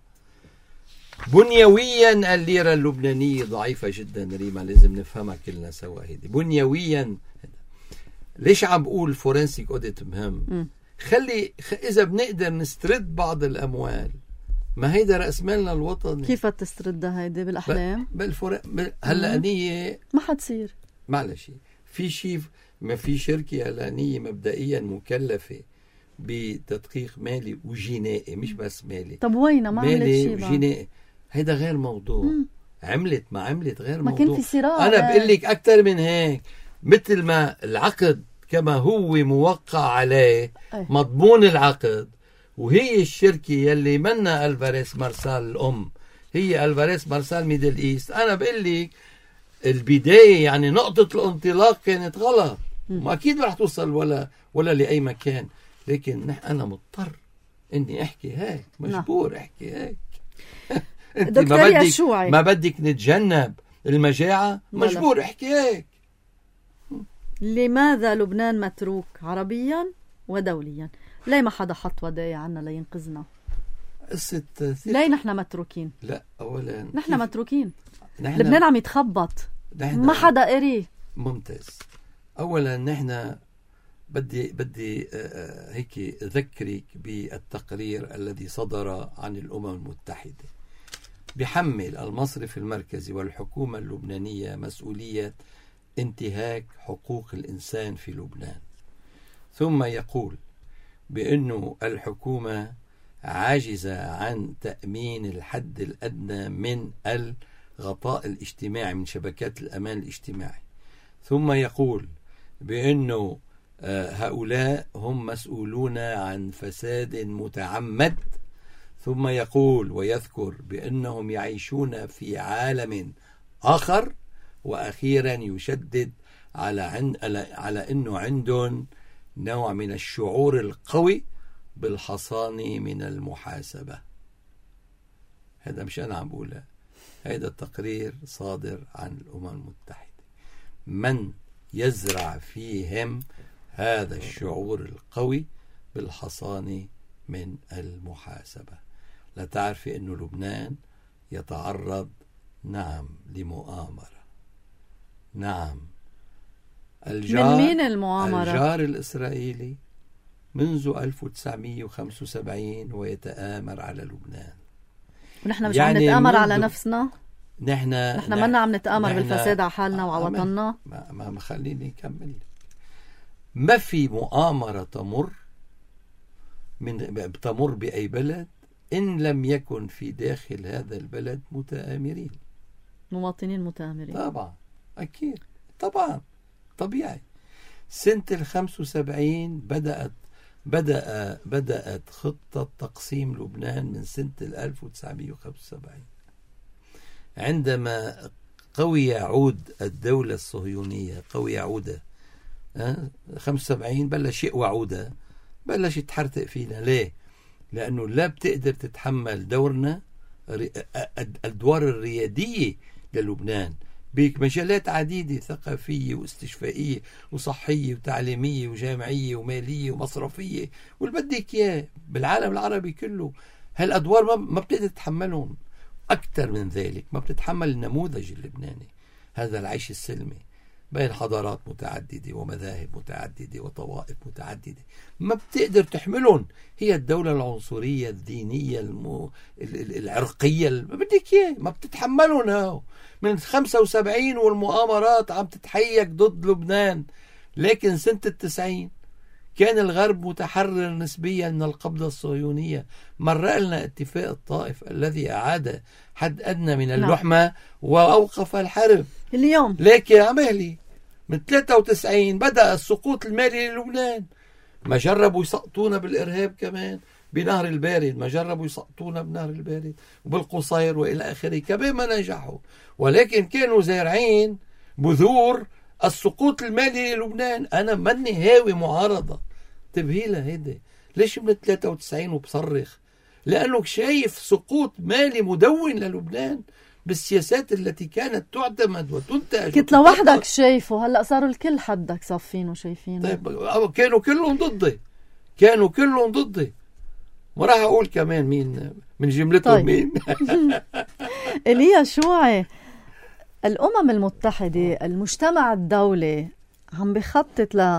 بنيويا الليرة اللبنانية ضعيفة جدا. ريما لازم نفهمها كلنا سوا. هيدي بنيويا. ليش عم بقول فورنسيك أوديت مهم؟ خلي إذا بنقدر نسترد بعض الأموال، ما هيدا رأس مالنا الوطني. كيف تستردها هيدي بالأحلام؟ هلا نية ما حتصير. معلش في شيء، ما في شركة إعلانية مبدئيا مكلفة بتدقيق مالي وجنائي، مش بس مالي. طب وين ما عملت شيء وجنائي؟ هيدا غير موضوع. عملت ما عملت غير ما موضوع. كان في صراع. أنا بقول لك أكثر من هيك، مثل ما العقد كما هو موقع عليه مضمون العقد، وهي الشركة يلي منا ألفاريس مارسال الأم، هي ألفاريس مارسال ميدل إيست. أنا بقول لك البداية يعني نقطة الانطلاق كانت غلط، ما أكيد رح توصل ولا لأي مكان، لكن أنا مضطر إني أحكي هيك، مجبور أحكي هيك. أنت ما بدك نتجنب المجاعة، مجبور أحكي هيك. لماذا لبنان متروك عربيا ودوليا؟ ليه ما حدا حط ودايع عنا لينقذنا؟ ليه نحن متروكين؟ لا، أولا نحن متروكين. لبنان عم يتخبط، ما حدا قري. ممتاز. أولا نحن بدي هيك أذكرك بالتقرير الذي صدر عن الأمم المتحدة، بيحمل المصرف المركزي والحكومة اللبنانية مسؤولية انتهاك حقوق الإنسان في لبنان، ثم يقول بأنه الحكومة عاجزة عن تأمين الحد الأدنى من الغطاء الاجتماعي، من شبكات الأمان الاجتماعي، ثم يقول بأنه هؤلاء هم مسؤولون عن فساد متعمد، ثم يقول ويذكر بأنهم يعيشون في عالم آخر، وأخيرا يشدد على أنه عندهم نوع من الشعور القوي بالحصان من المحاسبة. هذا مش أنا عم بقوله، هذا التقرير صادر عن الأمم المتحدة. من يزرع فيهم هذا الشعور القوي بالحصان من المحاسبة؟ لا تعرفي أنه لبنان يتعرض لمؤامرة. نعم، من مين المؤامرة؟ الجار الإسرائيلي منذ 1975 ويتآمر على لبنان. ونحن مش عم نتآمر على نفسنا؟ نحن منا عم نتآمر بالفساد على حالنا وعلى وطننا. ما خليني أكمل. ما في مؤامرة تمر بأي بلد إن لم يكن في داخل هذا البلد متآمرين، مواطنين متآمرين. طبعا، أكيد، طبعا، طبيعي. سنة 75 بدأت خطة تقسيم لبنان من سنة 1975، عندما قوي يعود الدولة الصهيونية، قوي يعودة 75 بلش يقوى عودة، بلش يتحرتق فينا. ليه؟ لأنه لا بتقدر تتحمل دورنا، الأدوار الريادية للبنان بمجالات عديدة، ثقافية واستشفائية وصحية وتعليمية وجامعية ومالية ومصرفية واللي بدك إياه بالعالم العربي كله. هالأدوار ما بتقدر تتحملهم. أكثر من ذلك، ما بتتحمل النموذج اللبناني، هذا العيش السلمي بين حضارات متعددة ومذاهب متعددة وطوائف متعددة، ما بتقدر تحملهم. هي الدولة العنصرية الدينية العرقية ما بدك إياه، ما بتتحملهم. من 75 والمؤامرات عم تتحيك ضد لبنان. لكن سنة 90 كان الغرب متحرر نسبيا من القبضة الصهيونية. مرق لنا اتفاق الطائف الذي أعاد حد أدنى من اللحمة وأوقف الحرب. اليوم لكن عمالي من 93 بدأ السقوط المالي للبنان. ما جربوا يسقطونا بالإرهاب كمان بنهر البارد، ما جربوا يسقطونا بنهر البارد وبالقصير وإلى آخره، كمان ما نجحوا، ولكن كانوا زارعين بذور السقوط المالي للبنان. أنا ماني هاوي معارضة، تبهيلة هيدي. ليش من 93 وبصرخ؟ لأنه شايف سقوط مالي مدون للبنان بالسياسات التي كانت تعتمد وتنتج. كنت لوحدك شايفه، هلأ صاروا الكل حدك صافين وشايفينه. طيب كانوا كلهم ضدي، كانوا كلهم ضدي. ما راح أقول كمان مين من جملتهم. طيب. مين؟ إيليا شوعي، الأمم المتحدة، المجتمع الدولي عم بخطط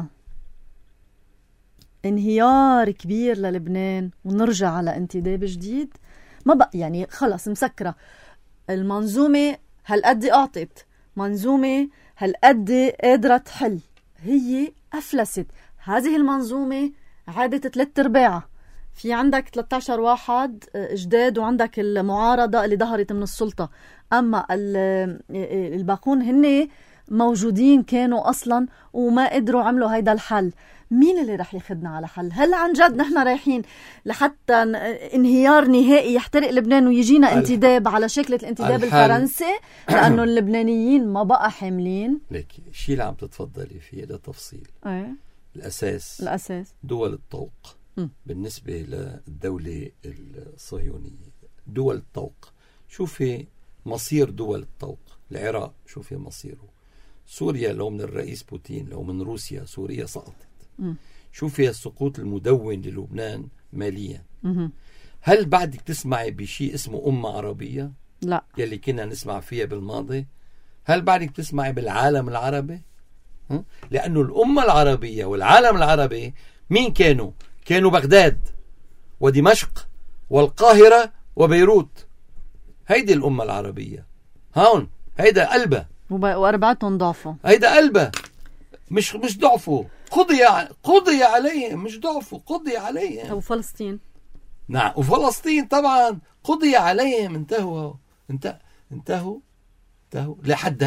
لانهيار كبير للبنان ونرجع على انتداب جديد. ما بقى يعني خلص مسكرة المنظومة، هالقد أعطت منظومة، هالقد قادرة تحل، هي أفلست. هذه المنظومة عادت 3/4. في عندك 13 واحد جداد وعندك المعارضة اللي ظهرت من السلطة، أما الباقون هن موجودين كانوا أصلا وما قدروا عملوا هيدا الحل. مين اللي رح ياخدنا على حل؟ هل عن جد نحن رايحين لحتى انهيار نهائي يحترق لبنان ويجينا انتداب على شكل الانتداب الفرنسي لأنه اللبنانيين ما بقى حاملين؟ لك الشيء اللي عم تتفضلي فيه ده تفصيل. الأساس دول الطوق بالنسبة للدولة الصهيونية. دول الطوق، شوفي مصير دول الطوق. العراق شوفي مصيره، سوريا لو من الرئيس بوتين، لو من روسيا سوريا سقطت. شوفي السقوط المدون للبنان ماليا. هل بعدك تسمعي بشيء اسمه أمة عربية؟ لا، يلي كنا نسمع فيها بالماضي. هل بعدك تسمعي بالعالم العربي؟ لأنه الأمة العربية والعالم العربي مين كانوا؟ كانوا بغداد ودمشق والقاهرة وبيروت. هيدي الأمة العربية هون، هيدا قلبها وأربعتهم ضعفوا. هيدا قلبها، مش ضعفوا، قضي عليهم، مش ضعفوا، قضي عليهم. وفلسطين، نعم، وفلسطين طبعا قضي عليهم، انتهوا لحد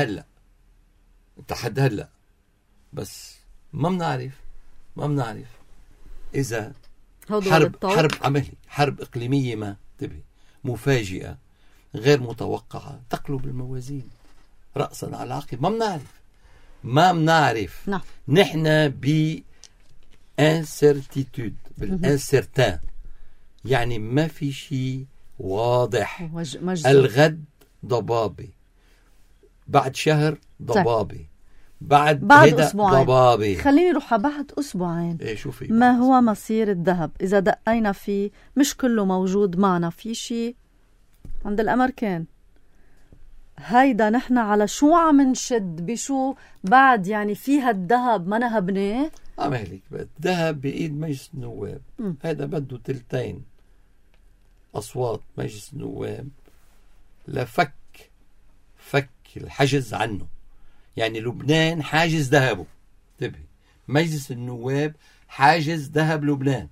هلا. بس ما بنعرف إذا حرب إقليمية ما تبي مفاجئة غير متوقعة تقلب الموازين رأسا على عقب. ما بنعرف. نعم. نحن بانسرتيتود، بالانسرتان، يعني ما في شيء واضح. الغد ضبابي، بعد شهر ضبابي، بعد أسبوعين ضبابي. خليني روح بعد أسبوعين. شوفي ما هو مصير الذهب إذا دقينا فيه؟ مش كله موجود معنا، في شيء عند الأمريكان. هيدا نحن على شو عم نشد بشو بعد؟ يعني فيها الذهب ما نهبناه. مالك الذهب بإيد مجلس النواب. هذا بده 2 أصوات مجلس النواب لفك الحجز عنه. يعني لبنان حاجز ذهبه، انتبهي، مجلس النواب حاجز ذهب لبنان.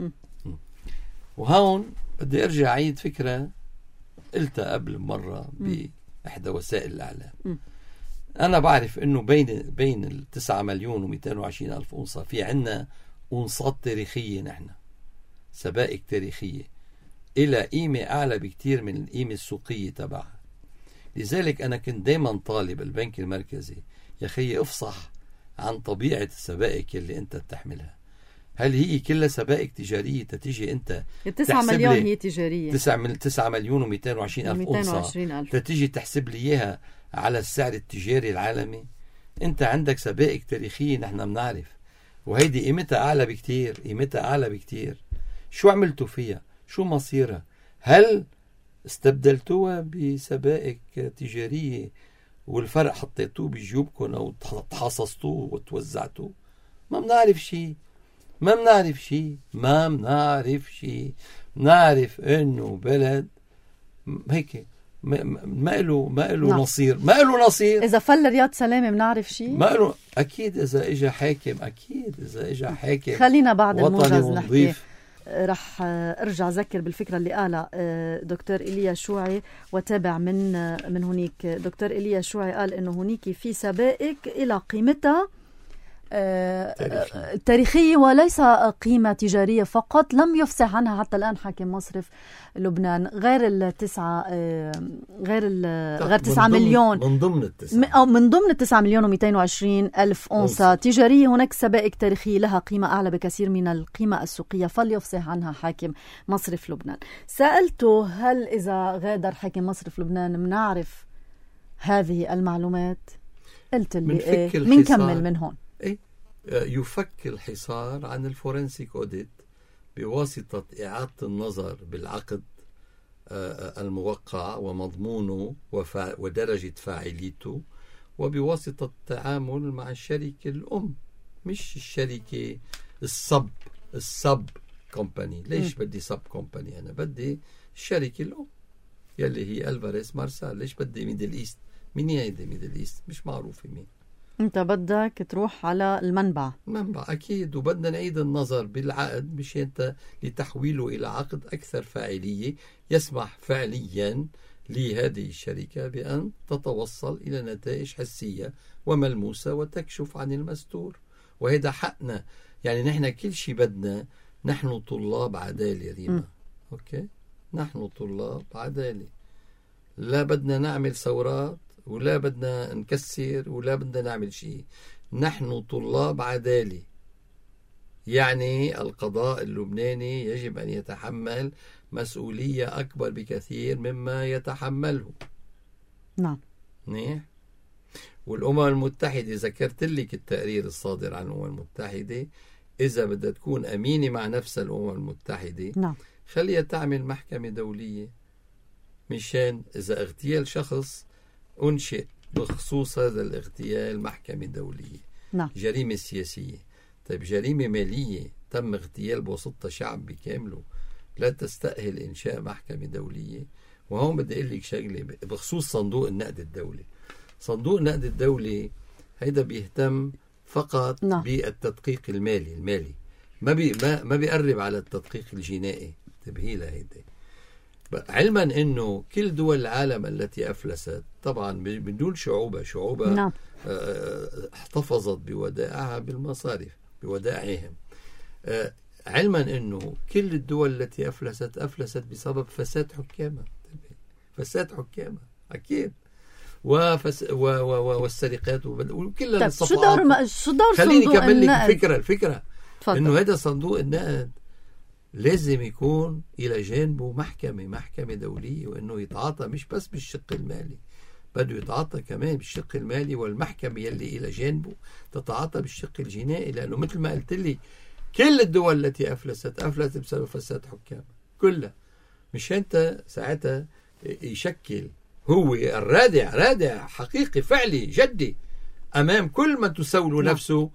وهون بدي ارجع عيد فكرة قلتها قبل مرة بإحدى وسائل الإعلام. أنا بعرف إنه بين 9,220,000 أونصة في عنا أونصات تاريخية، نحن سبائك تاريخية إلى قيمة أعلى بكتير من القيمة السوقية تبعها. لذلك أنا كنت دايما طالب البنك المركزي، يا خيي افصح عن طبيعة السبائك اللي أنت بتحملها. هل هي كلها سبائك تجارية تتيجي أنت 9 مليون هي تجارية، 9,220,000 أونصة تتيجي تحسب لي إياها على السعر التجاري العالمي؟ أنت عندك سبائك تاريخية نحن بنعرف، وهيدي قيمتها أعلى بكتير. شو عملتوا فيها؟ شو مصيرها؟ هل استبدلتوها بسبائك تجارية والفرق حطيتوه بجيوبكم أو تحاصصتوه وتوزعتوه؟ ما بنعرف شيء. نعرف إنه بلد هيك ما له نصير. إذا فل رياض سلامة بنعرف شيء. ما له. أكيد إذا إجا حاكم خلينا بعد الموجز نحكي. رح ارجع اذكر بالفكره اللي قالها دكتور إيليا شوعي وتابع من هنيك. دكتور إيليا شوعي قال انه هنيك في سبائك الى قيمتها تاريخية وليس قيمة تجارية فقط. لم يفصح عنها حتى الآن حاكم مصرف لبنان غير 9 مليون من ضمن التسعة، أو من ضمن 9 مليون و220 ألف أونصة تجارية. هناك سبائك تاريخية لها قيمة أعلى بكثير من القيمة السوقية، فليفصح عنها حاكم مصرف لبنان. سألته هل إذا غادر حاكم مصرف لبنان منعرف هذه المعلومات؟ قلت لي منكمل من هون. يفك الحصار عن الفورنسيك أوديت بواسطة إعادة النظر بالعقد الموقع ومضمونه ودرجة فاعليته، وبواسطة التعامل مع الشركة الأم، مش الشركة السب كومباني. ليش بدي سب كومباني؟ أنا بدي الشركة الأم يلي هي ألفاريز مارسال. ليش بدي ميدل إيست؟ مين هيدي ميدل إيست؟ مش معروفة مين. انت بدك تروح على المنبع أكيد، وبدنا نعيد النظر بالعقد مشان لتحويله إلى عقد أكثر فاعلية يسمح فعليا لهذه الشركة بأن تتوصل إلى نتائج حسية وملموسة وتكشف عن المستور. وهذا حقنا، يعني نحن كل شيء بدنا، نحن طلاب عدالة ريما. أوكي، نحن طلاب عدالة، لا بدنا نعمل ثورات ولا بدنا نكسر ولا بدنا نعمل شيء. نحن طلاب عدالة، يعني القضاء اللبناني يجب أن يتحمل مسؤولية أكبر بكثير مما يتحمله. نعم. والأمم المتحدة، ذكرت لك التقرير الصادر عن الأمم المتحدة، إذا بدها تكون أمينة مع نفسها الأمم المتحدة، نعم، خليها تعمل محكمة دولية، مشان إذا اغتيال شخص أنشئ بخصوص هذا الاغتيال محكمة دولية. نعم. جريمة سياسية، طيب جريمة مالية تم اغتيال بوسطها شعب بكامله، لا تستأهل إنشاء محكمة دولية. وهون بدي أقول لك شغلة بخصوص صندوق النقد الدولي. صندوق النقد الدولي هيدا بيهتم فقط بالتدقيق المالي، ما بيقرب على التدقيق الجنائي. انتبهي لهيدا، علما انه كل دول العالم التي افلست طبعا من دون شعوبها نعم. احتفظت بودائعها بالمصارف بودائعهم. علما انه كل الدول التي افلست بسبب فساد حكامها. اكيد، والسرقات وكل الصفقات. شو دور خليني صندوق اكمل لك النقد؟ الفكره انه هذا صندوق النقد لازم يكون إلى جانبه محكمة دولية، وإنه يتعاطى مش بس بالشق المالي، بده يتعاطى كمان بالشق المالي، والمحكمة يلي إلى جانبه تتعاطى بالشق الجنائي. لأنه مثل ما قلت لي كل الدول التي أفلست بسبب فساد حكام كلها. مش أنت ساعتها يشكل هو الرادع حقيقي فعلي جدي أمام كل من تسول نفسه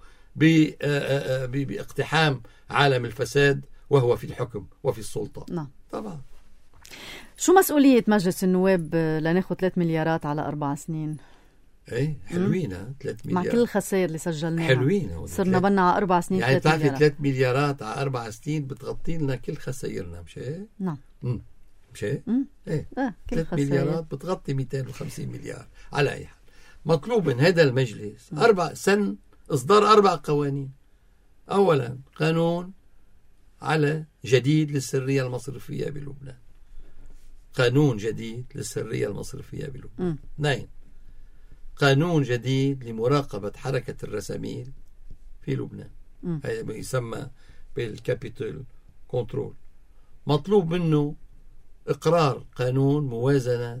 باقتحام عالم الفساد وهو في الحكم وفي السلطة. نعم. طبعا. شو مسؤولية مجلس النواب لناخد 3 مليارات على 4 سنين؟ ايه حلوين 3 مليار مع كل الخسائر اللي سجلناها. حلوين، صرنا بنا على 4 سنين يعني 3 مليارات. 3 مليارات على 4 سنين بتغطي لنا كل خسائرنا، مش هيك؟ نعم. مش هيك؟ ايه 3 مليارات بتغطي 250 مليار. على اي حال مطلوب من هذا المجلس 4 سنة إصدار 4 قوانين. أولا قانون على جديد للسرية المصرفية بلبنان، قانون جديد للسرية المصرفية بلبنان. 2 قانون جديد لمراقبة حركة الرساميل في لبنان، هذا يسمى بالكابيتال كنترول. مطلوب منه إقرار قانون موازنة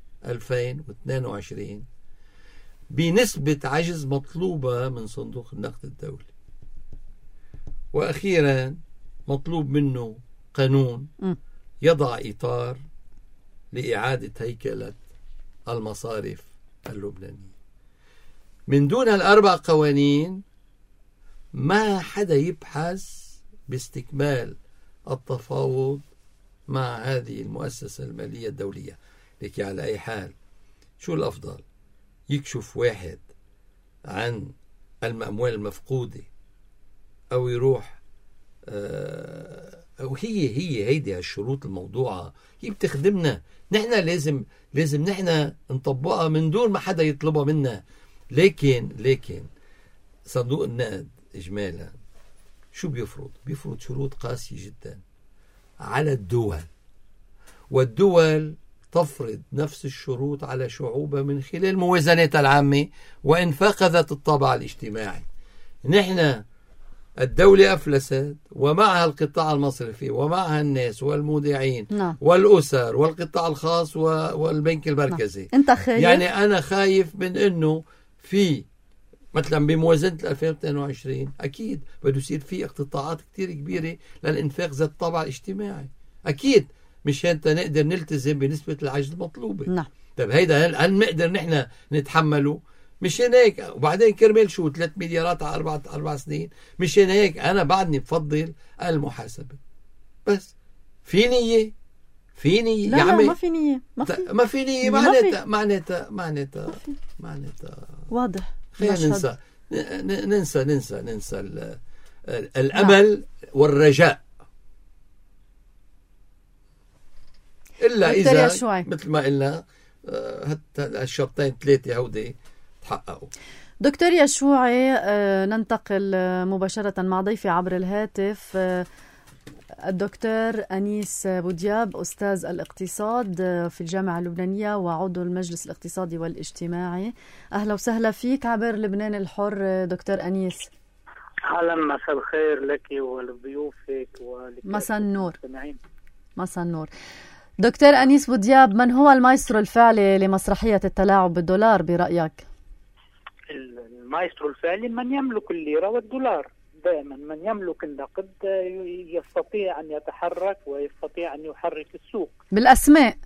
2022 بنسبة عجز مطلوبة من صندوق النقد الدولي. وأخيرا مطلوب منه قانون يضع إطار لإعادة هيكلة المصارف اللبنانية. من دون ال4 قوانين ما حدا يبحث باستكمال التفاوض مع هذه المؤسسة المالية الدولية. لكن على أي حال شو الأفضل؟ يكشف واحد عن الأموال المفقودة، أو يروح أو هي هيدي الشروط الموضوعة هي بتخدمنا نحن، لازم نحن نطبقها من دون ما حدا يطلبها منا. لكن صندوق النقد إجمالا شو بيفرض؟ بيفرض شروط قاسية جدا على الدول، والدول تفرض نفس الشروط على شعوبها من خلال موازنتها العامة، وإن فقدت الطابع الاجتماعي. نحن الدولة أفلست، ومعها القطاع المصرفي، ومعها الناس والمودعين والأسر والقطاع الخاص والبنك المركزي. أنت خايف؟ يعني أنا خايف من أنه في مثلا بموازنة 2022 أكيد بده يصير في اقتطاعات كتير كبيرة للإنفاق ذات الطابع الاجتماعي، أكيد مشان نقدر نلتزم بنسبة العجز المطلوبة. نعم. طيب هيدا هل نقدر نحن نتحمله؟ مشان هيك وبعدين كرمال شو 3 مليارات على 4 سنين. مشان هيك أنا بعدني بفضل المحاسبة. بس في نية لا ما في نية، ما في نية معناتها واضح. خلينا ننسى الأمل والرجاء، إلا إذا مثل ما قلنا الشرطين 3 هودي تحققوا. دكتور يشوعي، ننتقل مباشرة مع ضيفي عبر الهاتف الدكتور أنيس بودياب، أستاذ الاقتصاد في الجامعة اللبنانية وعضو المجلس الاقتصادي والاجتماعي. أهلا وسهلا فيك عبر لبنان الحر دكتور أنيس. أهلا، مساء الخير لك ولضيوفك مساء النور. مساء النور. دكتور أنيس بودياب، من هو المايسترو الفعلي لمسرحية التلاعب بالدولار برأيك؟ المايسترو الفعلي من يملك الليرة والدولار. دائما من يملك النقد يستطيع أن يتحرك ويستطيع أن يحرك السوق. بالأسماء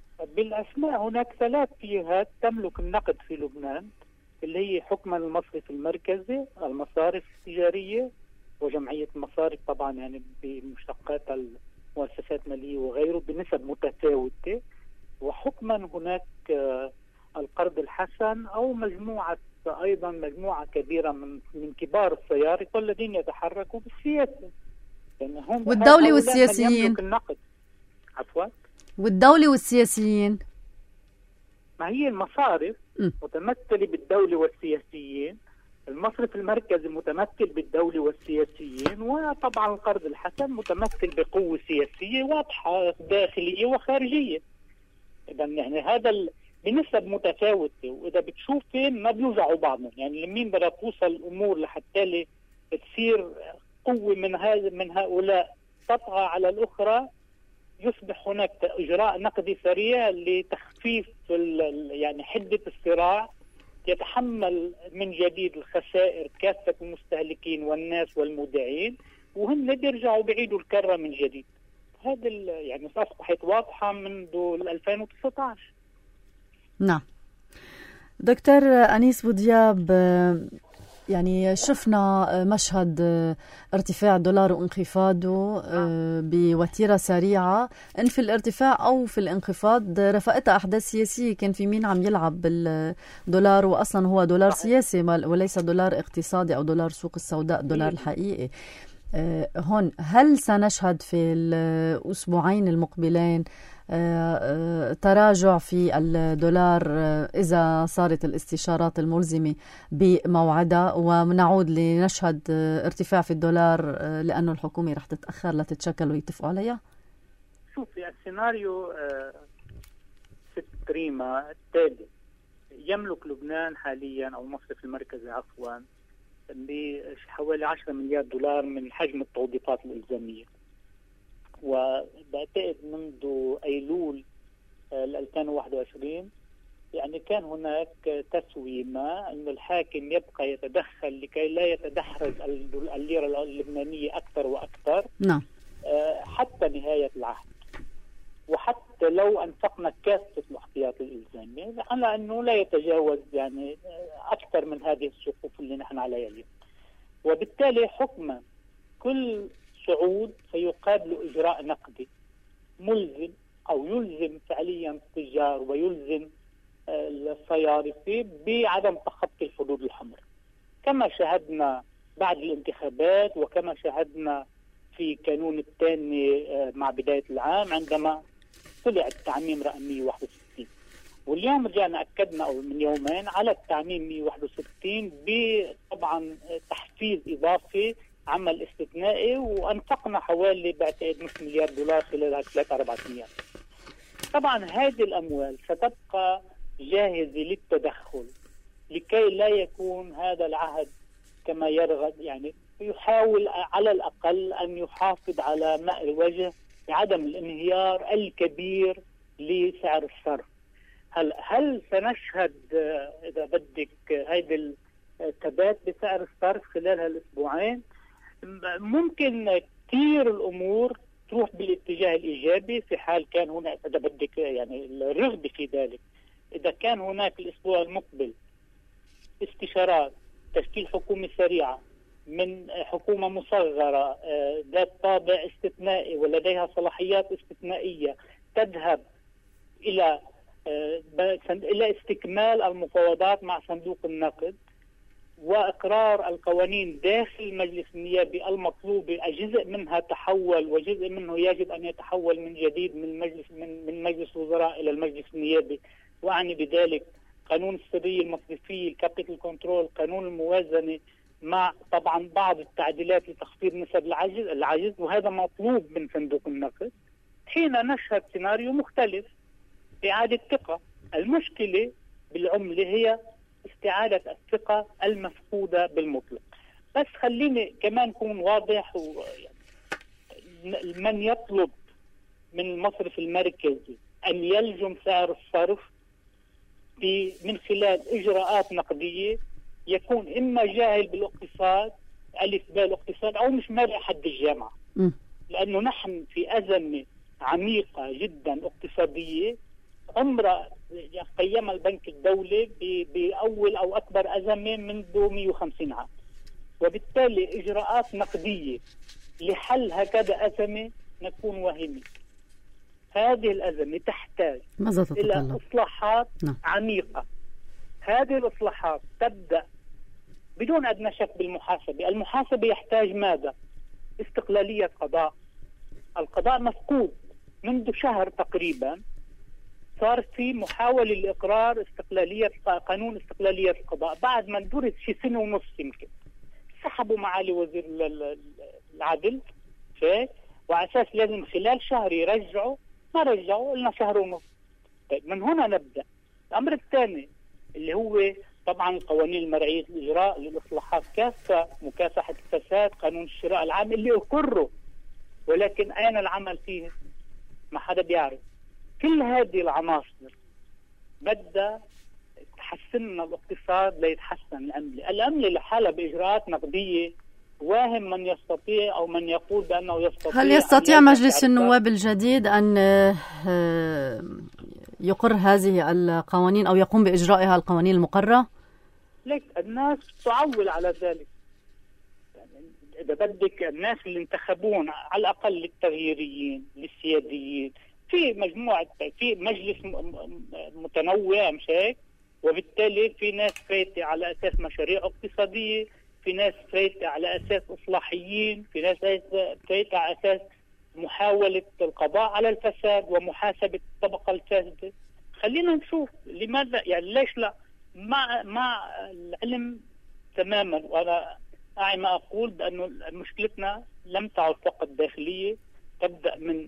هناك 3 جهات تملك النقد في لبنان، اللي هي حكما المصرف المركزي، المصارف التجارية وجمعية المصارف طبعا يعني بمشتقات المؤسسات المالية وغيره بنسب متفاوتة، وحكما هناك القرض الحسن أو مجموعة كبيرة من كبار الصيارفة الذين يتحركوا بالسياسة. يعني والدولة والسياسيين. عفوا. والدولة والسياسيين. ما هي المصارف متمثلة بالدولة والسياسيين، المصرف المركزي متمثل بالدولة والسياسيين، وطبعا القرض الحسن متمثل بقوة سياسية واضحة داخلية وخارجية. إذا يعني هذا بنسب متفاوتة، وإذا بتشوفين ما بيوزعوا بعضهم. يعني لمين بدها توصل الأمور لحتى تصير قوة من هؤلاء تطغى على الأخرى، يصبح هناك إجراء نقدي سريع لتخفيف يعني حدة الصراع، يتحمل من جديد الخسائر كافة المستهلكين والناس والمودعين، وهم بيرجعوا بيعيدوا الكرة من جديد. هذا يعني أصبحت واضحة منذ 2019. نعم. دكتور أنيس بودياب، يعني شفنا مشهد ارتفاع الدولار وانخفاضه بوتيرة سريعة، إن في الارتفاع أو في الانخفاض رافقتها أحداث سياسية، كان في مين عم يلعب بالدولار، وأصلا هو دولار سياسي وليس دولار اقتصادي أو دولار سوق السوداء، الدولار الحقيقي. هون هل سنشهد في الأسبوعين المقبلين تراجع في الدولار إذا صارت الاستشارات الملزمة بموعدها، ونعود لنشهد ارتفاع في الدولار لأنه الحكومة رح تتأخر لتتشكل ويتفقوا عليها؟ شوفي السيناريو ستريما التالي: يملك لبنان حاليا أو المصرف المركزي عفوا بحوالي 10 مليار دولار من حجم التوظيفات الإلزامية، وبعتقد منذ أيلول 2021 يعني كان هناك تسويمة أن الحاكم يبقى يتدخل لكي لا يتدحرج الليرة اللبنانية أكثر وأكثر. نعم. حتى نهاية العهد، وحتى لو أنفقنا كافة الاحتياط الإلزامي على أنه لا يتجاوز يعني أكثر من هذه السقوف اللي نحن عليها اليوم. وبالتالي حكما كل صعود سيقابل إجراء نقدي ملزم أو يلزم فعليا التجار ويلزم الصيارفة بعدم تخطي الحدود الحمراء، كما شاهدنا بعد الانتخابات وكما شاهدنا في كانون الثاني مع بداية العام عندما طلع التعميم رقم 161. واليوم رجعنا أكدنا أو من يومين على التعميم 161 بطبعا تحفيز إضافي، عمل استثنائي، وأنفقنا حوالي بعتقد $5 مليار خلال 3-4 أيام. طبعا هذه الأموال ستبقى جاهزة للتدخل لكي لا يكون هذا العهد كما يرغب، يعني يحاول على الأقل أن يحافظ على ماء الوجه بعدم الانهيار الكبير لسعر الصرف. هل سنشهد إذا بدك هذا الثبات بسعر الصرف خلال هالأسبوعين؟ ممكن كثير الأمور تروح بالاتجاه الإيجابي في حال كان هناك، إذا بدك يعني الرغبة في ذلك. إذا كان هناك الأسبوع المقبل استشارات، تشكيل حكومة سريعة من حكومة مصغرة ذات طابع استثنائي ولديها صلاحيات استثنائية تذهب إلى استكمال المفاوضات مع صندوق النقد وإقرار القوانين داخل المجلس النيابي المطلوبة، جزء منها تحول وجزء منه يجب أن يتحول من جديد من مجلس الوزراء إلى المجلس النيابي، وأعني بذلك قانون السرية المصرفية، الكابيتال كنترول، قانون الموازنة، مع طبعا بعض التعديلات لتخفيض نسب العجز، وهذا مطلوب من صندوق النقد. حين نشهد سيناريو مختلف، إعادة ثقة. المشكلة بالعملة هي استعادة الثقة المفقودة بالمطلق. بس خليني كمان نكون واضح، من يطلب من المصرف المركزي أن يلجم سعر الصرف من خلال إجراءات نقدية يكون إما جاهل بالاقتصاد، ألف بالاقتصاد، أو مش مارق حد الجامعة. لأنه نحن في أزمة عميقة جدا اقتصادية عمر قيم البنك الدولي بأول أو أكبر أزمة منذ 150 عام، وبالتالي إجراءات نقدية لحل هكذا أزمة نكون واهمين. هذه الأزمة تحتاج إلى إصلاحات عميقة. هذه الإصلاحات تبدأ بدون أدنى شك بالمحاسبة. المحاسبة يحتاج ماذا؟ استقلالية قضاء. القضاء مفقود منذ شهر تقريبا، صار في محاولة لإقرار قانون استقلالية القضاء بعد ما درس شي 1.5 سنة يمكن. سحبوا معالي وزير العدل وعلى أساس لازم خلال شهر يرجعوا، ما رجعوا، قلنا 1.5 شهر. طيب من هنا نبدأ. الأمر الثاني اللي هو طبعا القوانين المرعية الإجراء للإصلاحات كافة، مكافحة الفساد، قانون الشراء العام اللي أقره، ولكن أين العمل فيه؟ ما حدا بيعرف. كل هذه العناصر بدأ تحسن الاقتصاد ليتحسن الأمن لحالة بإجراءات نقدية. واهم من يستطيع أو من يقول بأنه يستطيع. هل يستطيع مجلس النواب الجديد أن يقر هذه القوانين أو يقوم بإجرائها القوانين المقررة؟ ليك الناس تعول على ذلك. يعني إذا بدك الناس اللي انتخبون على الأقل التغييريين السياديين في مجموعة، في مجلس متنوع مش هيك، وبالتالي في ناس فايتة على أساس مشاريع اقتصادية، في ناس فايتة على أساس إصلاحيين، في ناس فايتة على أساس محاولة القضاء على الفساد ومحاسبة الطبقة الفاسدة. خلينا نشوف لماذا، يعني ليش لا، مع العلم تماما. وأنا أعي ما أقول بأنه مشكلتنا لم تعد فقط داخلية، تبدأ من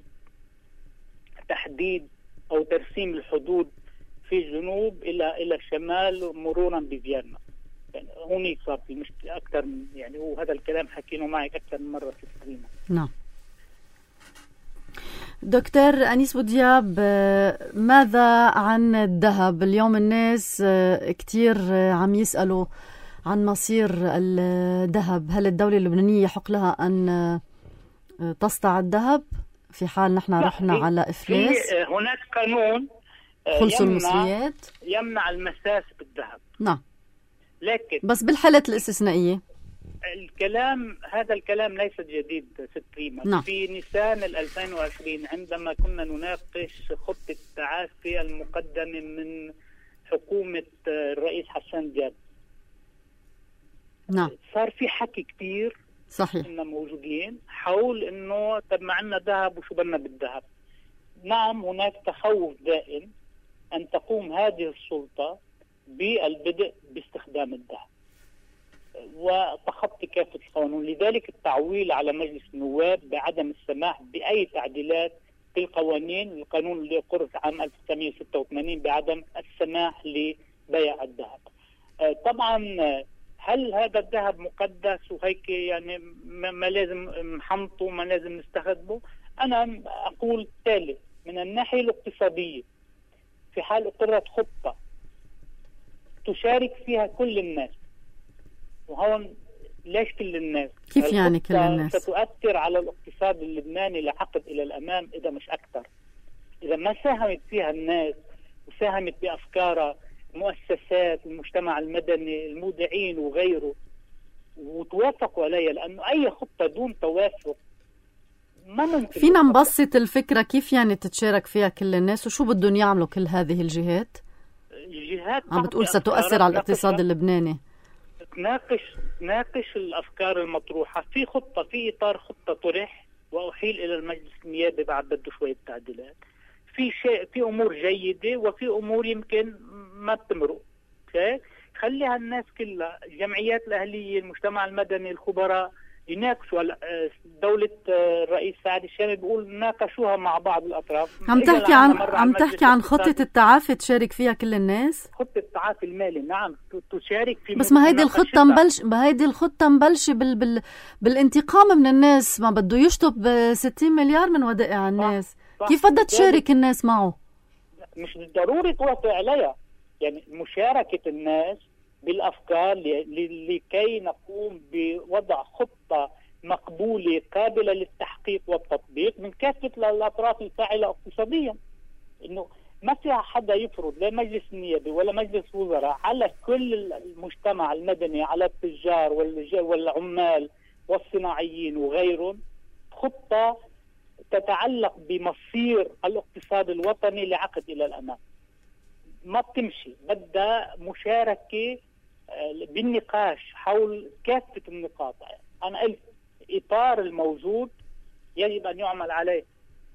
تحديد أو ترسيم الحدود في الجنوب إلى الشمال مرورا بفيينا. يعني هونيك صار في مشكلة أكثر من، يعني وهذا الكلام حكيناه معك أكثر من مرة في السرينة. نعم. دكتور أنيس بودياب، ماذا عن الذهب؟ اليوم الناس كتير عم يسألوا عن مصير الذهب. هل الدولة اللبنانية يحق لها أن تصنع الذهب في حال نحن رحنا على إفلاس؟ هناك قانون خلص المصريات يمنع المساس بالذهب. نعم، لكن بس بالحالات الاستثنائية. هذا الكلام ليس جديد ست ريما. نعم. في نيسان 2020 عندما كنا نناقش خطة التعافي المقدمة من حكومة الرئيس حسان جاد، نعم، صار في حكي كتير صحيح كنا موجودين حول انه طب ما عندنا ذهب وشو بدنا بالذهب. نعم هناك تخوف دائم أن تقوم هذه السلطة بالبدء باستخدام الذهب وتخطي كافة القانون. لذلك التعويل على مجلس النواب بعدم السماح بأي تعديلات في القوانين، القانون اللي أقر عام 1986 بعدم السماح لبيع الذهب. طبعا هل هذا الذهب مقدس وهيك يعني ما لازم نحمطه ما لازم نستخدمه؟ أنا أقول التالي: من الناحية الاقتصادية، في حال أقرت خطة تشارك فيها كل الناس، وهون ليش كل الناس؟ كيف يعني كل الناس؟ ستؤثر على الاقتصاد اللبناني لعقد إلى الأمام إذا مش أكثر. إذا ما ساهمت فيها الناس وساهمت بأفكارها مؤسسات المجتمع المدني المودعين وغيره وتوافقوا عليها، لأنه أي خطة دون توافق ما ممكن. فينا نبسط الفكرة كيف يعني تتشارك فيها كل الناس وشو بدهم يعملوا كل هذه الجهات؟ الجهات عم بتقول ستؤثر على الاقتصاد اللبناني. تناقش الأفكار المطروحة في خطة، في إطار خطة طرح وأحيل إلى المجلس النيابي بعد بده شوية تعديلات. في أمور جيدة وفي أمور يمكن ما بتمرق. خليها الناس كلها، الجمعيات الأهلية، المجتمع المدني، الخبراء يناقشوا. دولة الرئيس سعد الشامي بيقول ناقشوها مع بعض الأطراف. عم تحكي عن خطة التعافي تشارك فيها كل الناس؟ خطة التعافي المالي نعم تشارك في، بس ما هيدي الخطة مبلشة بالانتقام من الناس، ما بده يشطب 60 مليار من ودائع الناس. كيف بدها تشارك الناس معه؟ مش بالضروري توافق عليها، يعني مشاركة الناس بالأفكار لكي نقوم بوضع خطة مقبولة قابلة للتحقيق والتطبيق من كافة الأطراف الفاعلة اقتصاديا. إنه ما فيها حدا يفرض لا مجلس النيابي ولا مجلس وزراء على كل المجتمع المدني، على التجار والعمال والصناعيين وغيرهم، خطة تتعلق بمصير الاقتصاد الوطني لعقد إلى الأمام. ما بتمشي، بدها مشاركة بالنقاش حول كافة النقاط. أنا قلت إطار الموجود يجب أن يعمل عليه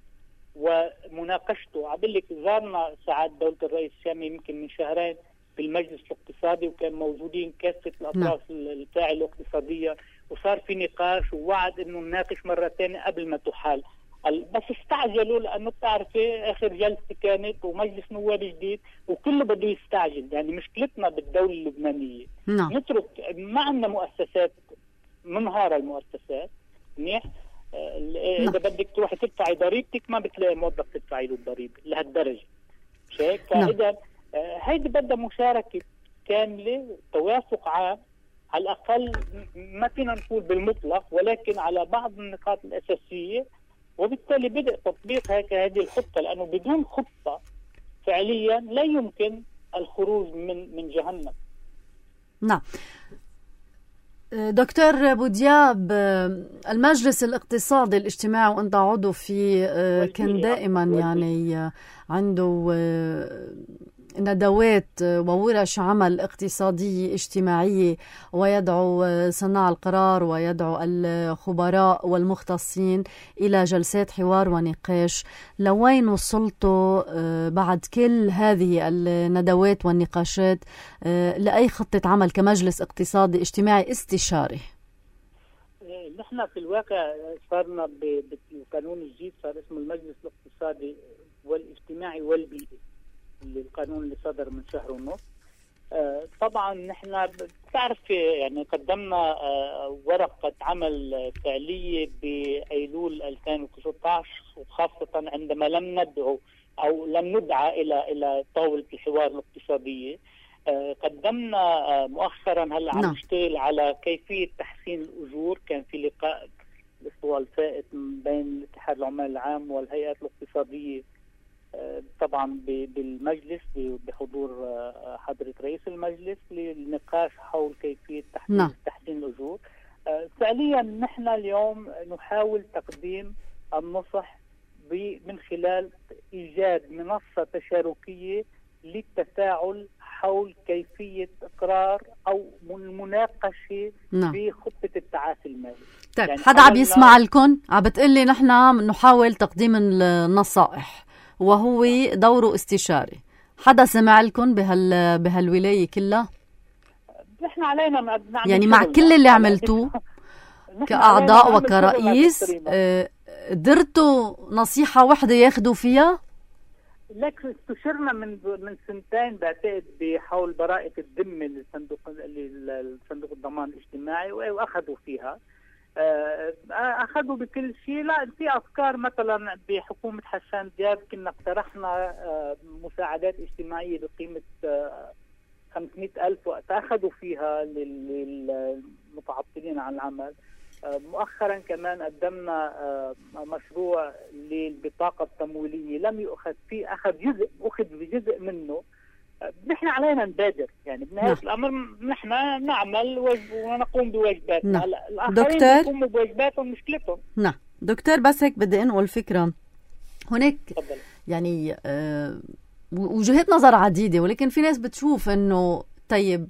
ومناقشته. عبالك زارنا ساعات دولة الرئيس الشامي يمكن من شهرين بالمجلس الاقتصادي، وكان موجودين كافة الأطراف الفاعلة اقتصادية، وصار في نقاش ووعد إنه نناقش مرة ثانية قبل ما تحال. بس استعجلوا لأنه بتعرفي آخر جلسة كانت ومجلس نواب جديد وكله بده يستعجل. يعني مشكلتنا بالدولة اللبنانية نترك، ما عندنا مؤسسات منهارة، المؤسسات منيح. إذا بدك تروحي تدفعي ضريبتك ما بتلاقي موظف تدفعي له الضريبة لهالدرجة. فإذا هيدي بدها مشاركة كاملة، توافق عام على الأقل، ما فينا نقول بالمطلق ولكن على بعض النقاط الأساسية، وبالتالي بدأ تطبيق هذه الخطة، لأنه بدون خطة فعليا لا يمكن الخروج من جهنم. نعم. دكتور بودياب، المجلس الاقتصادي الاجتماعي وانت عضو فيه كان دائما يعني عنده ندوات وورش عمل اقتصادية اجتماعية، ويدعو صناع القرار ويدعو الخبراء والمختصين إلى جلسات حوار ونقاش. لوين وصلتوا بعد كل هذه الندوات والنقاشات؟ لأي خطة عمل كمجلس اقتصادي اجتماعي استشاري؟ نحن في الواقع صارنا بالقانون الجديد صار اسمه المجلس الاقتصادي والاجتماعي والبيئي، القانون اللي صدر من شهر ونص. طبعا نحن بتعرف يعني قدمنا ورقة عمل فعلية بأيلول 2019، وخاصة عندما لم ندعو أو لم ندعى إلى طاولة الحوار الاقتصادية. قدمنا مؤخرا هلا عم نشتغل على كيفية تحسين الأجور. كان في لقاء الأسبوع الفائت بين اتحاد العمال العام والهيئات الاقتصادية طبعا بالمجلس بحضور حضرة رئيس المجلس للنقاش حول كيفية تحسين الأجور. فعليا نحن اليوم نحاول تقديم النصح من خلال إيجاد منصة تشاركية للتفاعل حول كيفية إقرار أو المناقشة في خطة التعافي المالي. طيب يعني حدا عم يسمع لكم عم بتقلي نحن نحاول تقديم النصائح وهو دوره استشاري، حدا سمع لكم بهالولاية كلها؟ نحن علينا نعمل يعني مع كل اللي عملتوه كأعضاء وكرئيس قدرتوا نصيحة واحدة ياخدوا فيها؟ لك استشرنا من سنتين بعتقد بحول براءة الذمة للصندوق الضمان الاجتماعي، واخذوا فيها، اخذوا بكل شيء. لا في افكار مثلا بحكومة حسان دياب كنا اقترحنا مساعدات اجتماعية بقيمة 500,000 وقت اخذوا فيها للمتعطلين عن العمل. مؤخرا كمان قدمنا مشروع للبطاقة التمويلية لم يؤخذ فيه، أخذ بجزء منه. نحن علينا نبادر، يعني بنهاية الأمر نحن نعمل ونقوم بواجباتنا. الآخرين يقوموا بواجباتهم مشكلتهم. نعم دكتور، بس هيك بدي أنقل فكرة هناك. يعني وجهات نظر عديدة، ولكن في ناس بتشوف أنه طيب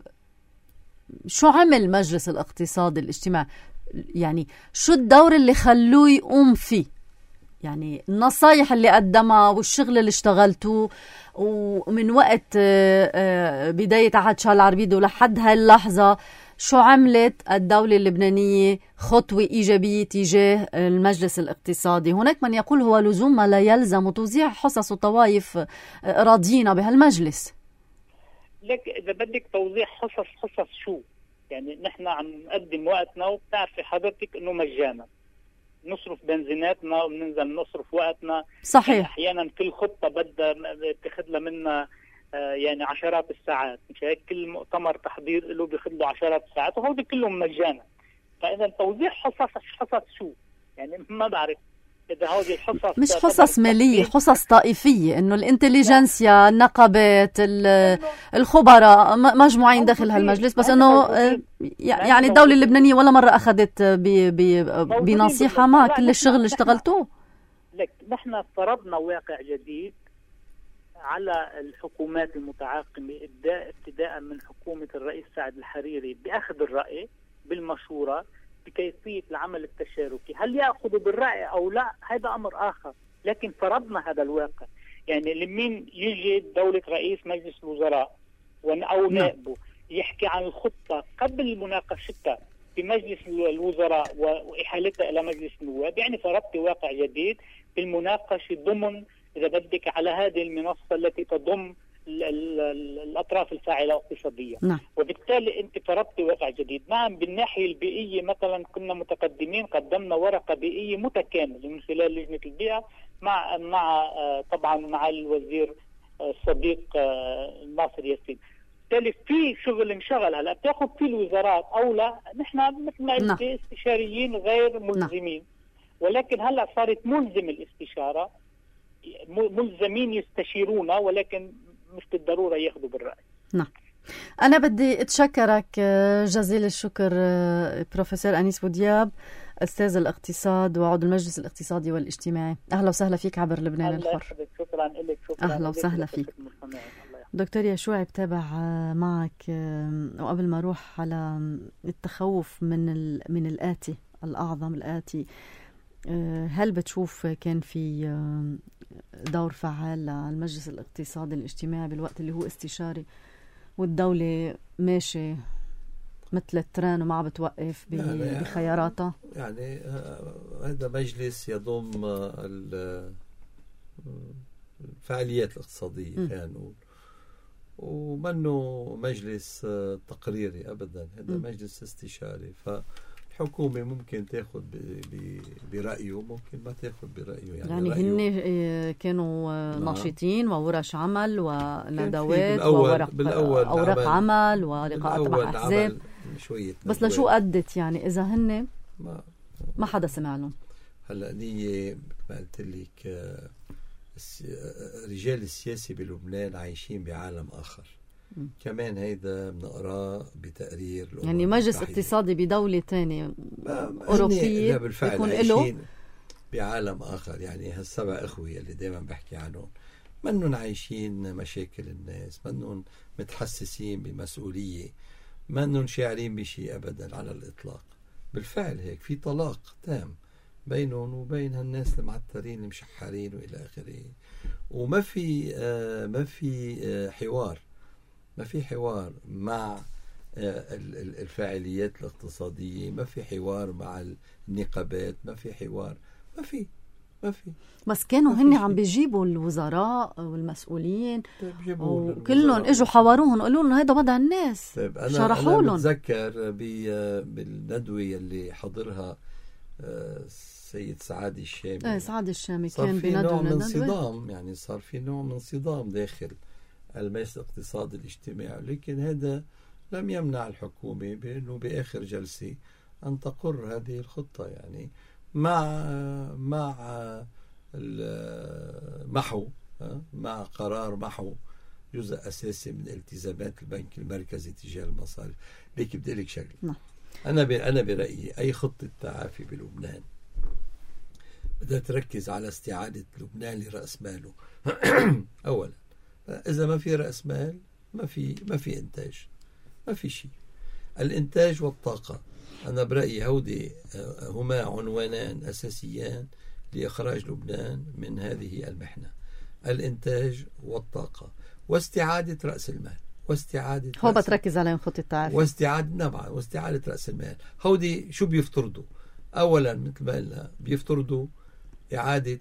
شو عمل مجلس الاقتصاد الاجتماعي؟ يعني شو الدور اللي خلوه يقوم فيه؟ يعني النصايح اللي قدمها والشغل اللي اشتغلتوه ومن وقت بداية عهد شارل عربيدو لحد هاللحظة، شو عملت الدولة اللبنانية خطوة إيجابية تجاه المجلس الاقتصادي؟ هناك من يقول هو لزوم ما لا يلزم وتوزيع حصص وطوائف راضيين بهالمجلس. لك إذا بدك توزيع حصص شو؟ يعني نحن عم نقدم وقتنا، وبتعرفي حضرتك انه مجانا نصرف بنزيناتنا وبننزل نصرف وقتنا. صحيح. احيانا كل خطه بدها بتاخذ لها منا يعني عشرات الساعات، مش هيك كل مؤتمر تحضير له بياخذ له عشرات الساعات، وهو كلهم مجانا. فاذا توزيع حصص شو؟ يعني ما بعرف إذا هذه الحصص مش حصص مالية، حصص طائفية، إنه الانتليجنسيا، النقابات، الخبراء مجموعين داخل هالمجلس، بس إنه يعني الدولة اللبنانية ولا مرة أخذت بنصيحة مع كل الشغل اللي اشتغلتوه. لك نحن فرضنا واقع جديد على الحكومات المتعاقبة، ابتداء من حكومة الرئيس سعد الحريري بأخذ الرأي بالمشورة بكيفية العمل التشاركي. هل يأخذوا بالرأي أو لا هذا أمر آخر، لكن فرضنا هذا الواقع. يعني لمين يجي دولة رئيس مجلس الوزراء أو نائبه يحكي عن الخطة قبل مناقشتها في مجلس الوزراء وإحالتها إلى مجلس النواب، يعني فرضت واقع جديد بالمناقشة ضمن إذا بدك على هذه المنصة التي تضم الأطراف الفاعلة اقتصاديا. وبالتالي أنت فرضت واقع جديد. نعم بالناحية البيئية مثلا كنا متقدمين، قدمنا ورقة بيئية متكاملة من خلال لجنة البيئة مع طبعا مع الوزير الصديق ناصر ياسين. بالتالي في شغل انشغل. هلا بتاخذ فيه الوزارات او لا، نحن مثل ما استشاريين غير ملزمين، ولكن هلا صارت ملزم الاستشارة، ملزمين يستشيرونا، ولكن مش بالضرورة ياخذوا بالرأي. نعم. أنا بدي أتشكرك جزيل الشكر بروفيسور أنيس بودياب، أستاذ الاقتصاد وعضو المجلس الاقتصادي والاجتماعي. أهلا وسهلا فيك عبر لبنان الحر. شكرا لك. أهلا وسهلا فيك دكتور يشوع. بتابع معك وقبل ما أروح على التخوف من الآتي الأعظم الآتي، هل بتشوف كان في دور فعال للمجلس الاقتصادي الاجتماعي بالوقت اللي هو استشاري والدولة ماشي مثل التران وما عم بتوقف بخياراتها؟ يعني هذا مجلس يضم الفعاليات الاقتصادية خلينا نقول، ومنه مجلس تقريري أبدا، هذا مجلس استشاري. الحكومة ممكن تاخذ برأيه، ممكن ما تاخذ برأيه. يعني هن كانوا ناشطين وورش عمل وندوات وأوراق عمل ولقاءات مع أحزاب، بس لشو أدت؟ يعني إذا هن ما حدا سمع لهم. هلا نية ما قلت لك، رجال السياسة بلبنان عايشين بعالم آخر. كمان هيدا بنقراه بتقرير يعني مجلس اقتصادي بدولة تانية أوروبية بالفعل عايشين بعالم آخر. يعني هالسبع إخوة اللي دايما بحكي عنهم منهم عايشين مشاكل الناس، منهم متحسسين بمسؤولية، منهم شاعرين بشيء أبدا على الإطلاق. بالفعل هيك في طلاق تام بينهم وبين هالناس المعترين المشحرين وإلى آخره. وما في حوار، ما في حوار مع الفاعليات الاقتصادية، ما في حوار مع النقابات، ما في حوار، ما في بس كانوا هن عم بيجيبوا الوزراء والمسؤولين وكلهم اجوا حوروهم قالوا لهم هذا وضع الناس. طيب شرحوا لهم. بتذكر بالندوة اللي حضرها السيد سعادي الشامي. سعادي الشامي صار كان في نوع من بندوة. صدام، يعني صار في نوع من صدام داخل المجلس الاقتصادي الاجتماعي، لكن هذا لم يمنع الحكومة بأنه بآخر جلسة أن تقر هذه الخطة، يعني مع قرار محو جزء أساسي من التزامات البنك المركزي تجاه المصارف. ليك بدي لك شغله. أنا برأيي أي خطة تعافي بلبنان بدها تركز على استعادة لبنان لرأس ماله. أولا، إذا ما في رأس مال ما في إنتاج، ما في شيء. الإنتاج والطاقة، أنا برأيي هودي هما عنوانان أساسيان لإخراج لبنان من هذه المحنة: الإنتاج والطاقة، واستعادة رأس المال، هو بتركز عليهم خطة التعافي، واستعادة رأس المال. هودي شو بيفترضوا؟ أولا مثل ما قلنا بيفترضوا إعادة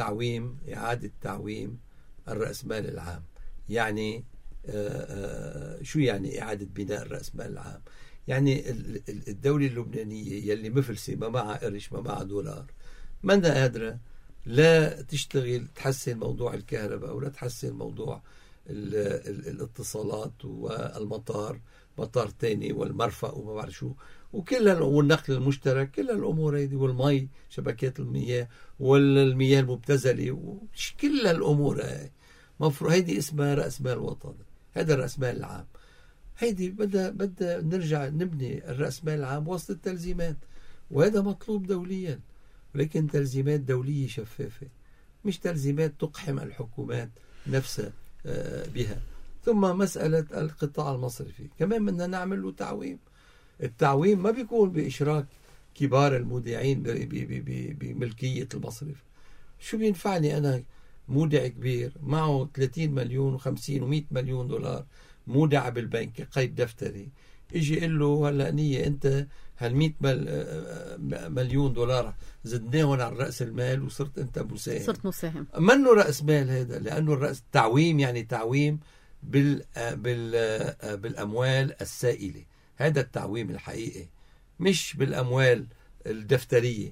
تعويم الرأسمال العام. يعني شو يعني إعادة بناء الرأسمال العام؟ يعني الدولة اللبنانية يلي مفلسة، ما معها قرش، ما معها دولار، ما عندها قادرة لا تشتغل تحسن موضوع الكهرباء، ولا تحسن موضوع الاتصالات مطار تاني والمرفأ وما بعرف شو، والنقل المشترك، كل الأمور هذه، والمي، شبكات المياه والمياه المبتذلة، كل الأمور هاي مفروض هيدي اسمها رأس مال وطني. هذا الرأس مال العام. هيدي بدها نرجع نبني الرأس مال العام وسط التلزيمات، وهذا مطلوب دوليا، ولكن تلزيمات دولية شفافة، مش تلزيمات تقحم الحكومات نفسها بها. ثم مسألة القطاع المصرفي كمان بدنا نعمل له تعويم. التعويم ما بيكون بإشراك كبار المودعين بملكية المصرف. شو بينفعني أنا مودع كبير معه 30 مليون و50 و100 مليون دولار مودع بالبنك قيد دفتري، يجي يقول له هلا نية أنت هال100 مليون دولار زدناهم على رأس المال وصرت أنت مساهم. صرت مساهم. منه رأس مال هذا، لأنه التعويم يعني تعويم بالأموال السائلة. هذا التعويم الحقيقي، مش بالأموال الدفترية.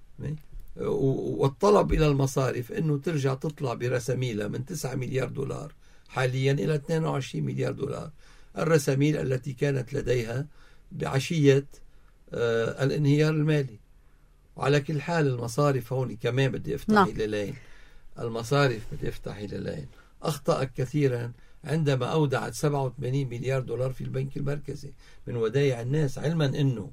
والطلب إلى المصارف أنه ترجع تطلع برساميلها من 9 مليار دولار حاليا إلى 22 مليار دولار، الرساميل التي كانت لديها بعشية الانهيار المالي. وعلى كل حال المصارف هون كمان بدي افتح هلالين. المصارف بدي افتح هلالين. أخطأت كثيرا عندما أودعت 87 مليار دولار في البنك المركزي من ودائع الناس، علما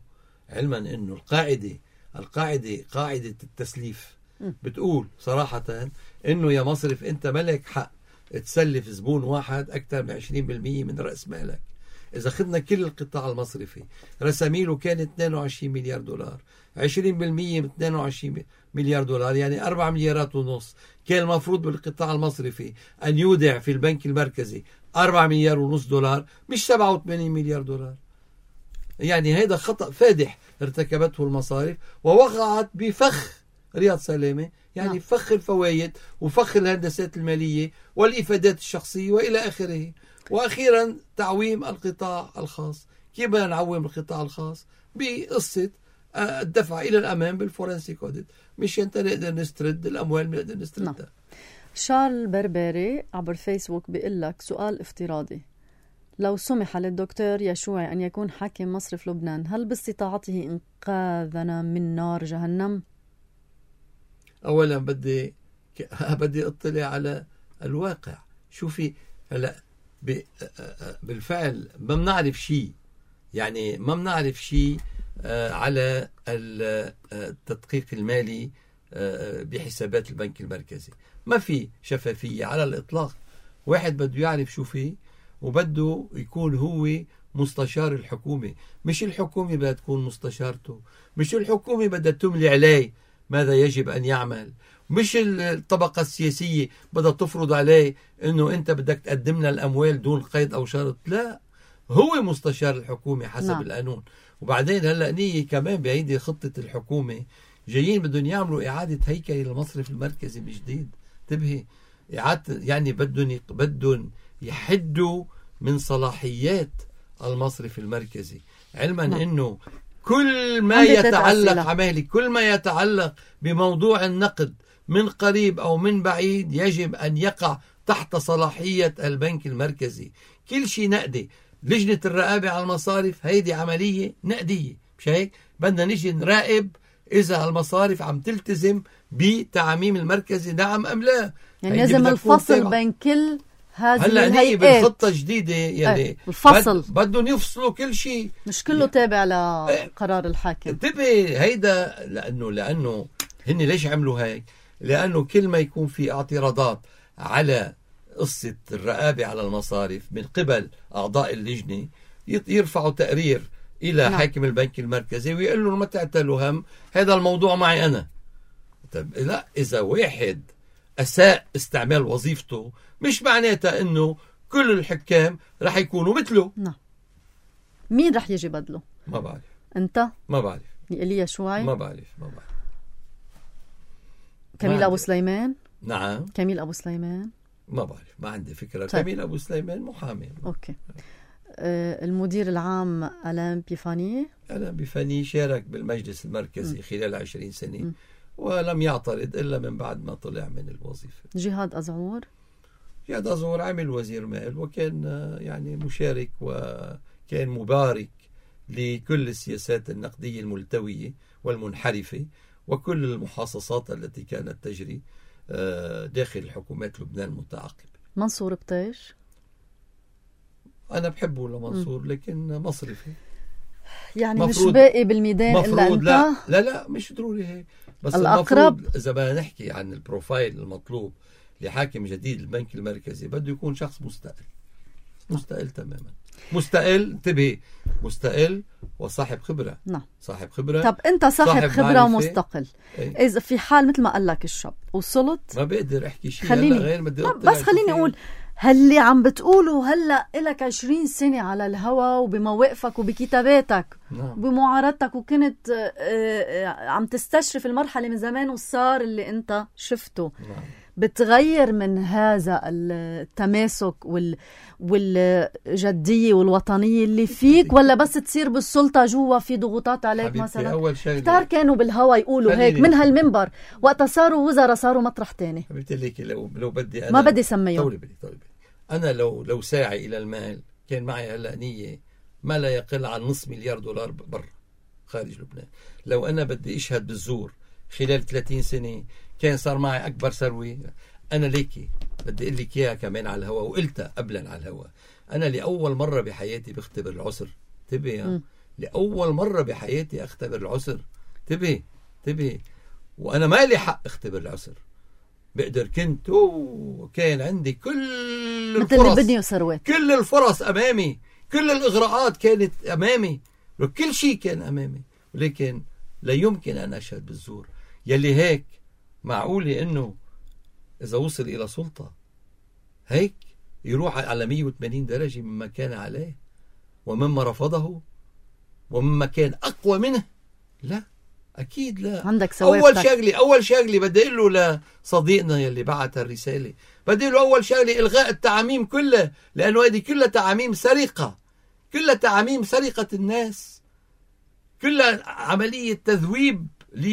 أنه القاعدة قاعدة التسليف بتقول صراحة أنه يا مصرف أنت ملك حق تسلف زبون واحد أكثر من 20% من رأس مالك. إذا أخذنا كل القطاع المصرفي رساميله كانت 22 مليار دولار، 20% من 22 مليار دولار يعني 4 مليارات ونص. كان المفروض بالقطاع المصرفي أن يودع في البنك المركزي 4 مليار ونص دولار، مش 87 مليار دولار. يعني هذا خطأ فادح ارتكبته المصارف، ووقعت بفخ رياض سلامة، يعني فخ الفوائد وفخ الهندسات المالية والإفادات الشخصية وإلى آخره. وأخيرا تعويم القطاع الخاص. كيف بدنا نعوم القطاع الخاص؟ بقصة الدفع إلى الأمام بالفورنسيك أوديت، مش أنت نقدر نسترد الأموال، نقدر نستردها. شارل بربري عبر فيسبوك بيقول لك سؤال افتراضي: لو سمح للدكتور يشوع أن يكون حاكم مصرف لبنان، هل باستطاعته إنقاذنا من نار جهنم؟ أولا بدي أطلع على الواقع. شوفي هلا بالفعل ما بنعرف شيء، يعني ما بنعرف شيء على التدقيق المالي بحسابات البنك المركزي. ما في شفافية على الإطلاق. واحد بده يعرف شو فيه وبده يكون هو مستشار الحكومة، مش الحكومة بدها تكون مستشارته، مش الحكومة بدها تملي عليه ماذا يجب أن يعمل، مش الطبقة السياسية بدها تفرض عليه أنه أنت بدك تقدم لنا الأموال دون قيد أو شرط. لا، هو مستشار الحكومة حسب القانون. وبعدين هلأ نية كمان بهيدي خطة الحكومة جايين بدهم يعملوا إعادة هيكل للمصرف المركزي من جديد. انتبهي، إعادة يعني بدهم يحدوا من صلاحيات المصرف المركزي، علما أنه كل ما يتعلق عمالي كل ما يتعلق بموضوع النقد من قريب أو من بعيد يجب أن يقع تحت صلاحية البنك المركزي. كل شيء نقدي. لجنة الرقابة على المصارف هيدي عملية نقدية، مش هيك؟ بدنا نيجي نراقب إذا المصارف عم تلتزم بتعميم المركزي، نعم أم لا. يعني لازم الفصل بين كل هذه هلا الهيئات. بالخطة جديدة يعني الفصل بدهم يفصلوا كل شيء، مش كله تابع لقرار الحاكم. انتبه، هيدا لأنه هن ليش عملوا هيك؟ لأنه كل ما يكون في اعتراضات على قصة الرقابة على المصارف من قبل أعضاء اللجنة يرفعوا تقرير إلى حاكم البنك المركزي ويقول له ما تعتلوا هم، هذا الموضوع معي أنا. طب لا، إذا واحد أساء استعمال وظيفته مش معناتها أنه كل الحكام رح يكونوا مثله. نعم. مين رح يجي بدله؟ ما بعرف. أنت؟ ما بعرف. إيليا شوي؟ ما بعرف. كميل أبو سليمان؟ نعم. كميل أبو سليمان؟ ما بعرف، ما عندي فكرة. طيب. كميل أبو سليمان محامي. أوكي. المدير العام ألان بيفاني؟ ألان بيفاني شارك بالمجلس المركزي خلال 20 سنة ولم يعترض إلا من بعد ما طلع من الوظيفة. جهاد أزعور؟ جهاد أزعور عمل وزير مال وكان يعني مشارك وكان مبارك لكل السياسات النقدية الملتوية والمنحرفة وكل المحاصصات التي كانت تجري داخل حكومات لبنان المتعاقبة. منصور بطيش؟ أنا بحبه لمنصور لكن مصرفي يعني مش باقي بالميدان إلا أنت؟ لا مش ضروري هيك، بس الأقرب إذا بدنا نحكي عن البروفايل المطلوب لحاكم جديد البنك المركزي بده يكون شخص مستقل تماما. مستقل، انتبه، مستقل وصاحب خبرة. نعم. صاحب خبرة. طب أنت صاحب خبرة ومستقل. إذا في حال مثل ما قال لك الشاب وصلت، ما بقدر أحكي شيء غير بس خليني أقول هاللي عم بتقوله هلأ إلك 20 سنة على الهوا وبمواقفك وبكتاباتك. نعم. وبمعارضتك، وكنت عم تستشرف المرحلة من زمان وصار اللي أنت شفته. نعم. بتغير من هذا التماسك والجدية والوطنية اللي فيك، ولا بس تصير بالسلطة جوا في ضغوطات عليك؟ مثلا أول شيء كتار كانوا بالهوا يقولوا هيك من هالمنبر، وقت صاروا وزراء صاروا مطرح تاني. حبيبتي ليك لو بدي أنا ما بدي سميهم. طولي أنا لو ساعي إلى المال كان معي هلا نية ما لا يقل عن $500 مليار برا خارج لبنان. لو أنا بدي أشهد بالزور خلال 30 سنة كان صار معي أكبر ثروة. أنا ليكي بدي أقول لك إياها كمان على الهواء وقلتها قبلا على الهواء. أنا لأول مرة بحياتي بختبر العسر. انتبه، لأول مرة بحياتي أختبر العسر. انتبه، وأنا ما لي حق أختبر العسر. بقدر كنت كان عندي كل الفرص، كل الفرص أمامي، كل الإغراءات كانت أمامي، كل شيء كان أمامي، ولكن لا يمكن أن أشهد بالزور. يلي هيك معقولة أنه إذا وصل إلى سلطة هيك يروح على 180 درجة مما كان عليه ومما رفضه ومما كان أقوى منه؟ لا، أكيد لا. عندك أول شغلة بدي أقول له لصديقنا يلي بعت الرسالة، بدي أقول له أول شغلة إلغاء التعاميم كلها، لأنه هذه كلها تعاميم سرقة، كلها تعاميم سرقة الناس، كلها عملية تذويب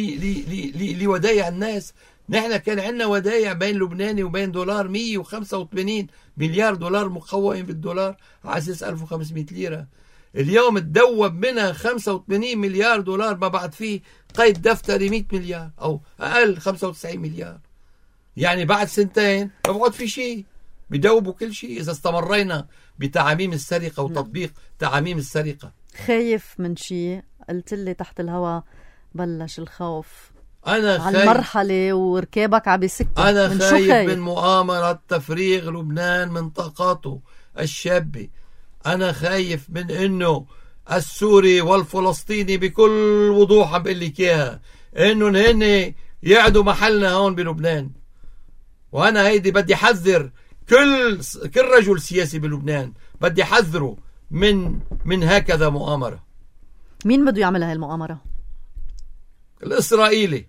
لودايع الناس. نحن كان عندنا ودايع بين لبناني وبين دولار $185 مليار مقوم بالدولار على أساس 1500 ليرة. اليوم تدوب منها $85 مليار، ما بعد فيه قيد دفتري 100 مليار أو أقل 95 مليار. يعني بعد سنتين ما بعد في شيء، بدوبوا كل شيء إذا استمرينا بتعاميم السرقة وتطبيق تعاميم السرقة. خايف من شيء؟ قلت لي تحت الهواء بلش الخوف. أنا على المرحلة وركابك عم بيسكتوا. أنا خايف من مؤامرة تفريغ لبنان من طاقاته الشابة. أنا خايف من إنه السوري والفلسطيني بكل وضوح عم بقول لك إياها إنه هن يقعدوا محلنا هون بلبنان. وأنا هيدي بدي حذر كل رجل سياسي بلبنان، بدي حذره من هكذا مؤامرة. مين بده يعمل هاي المؤامرة؟ الإسرائيلي.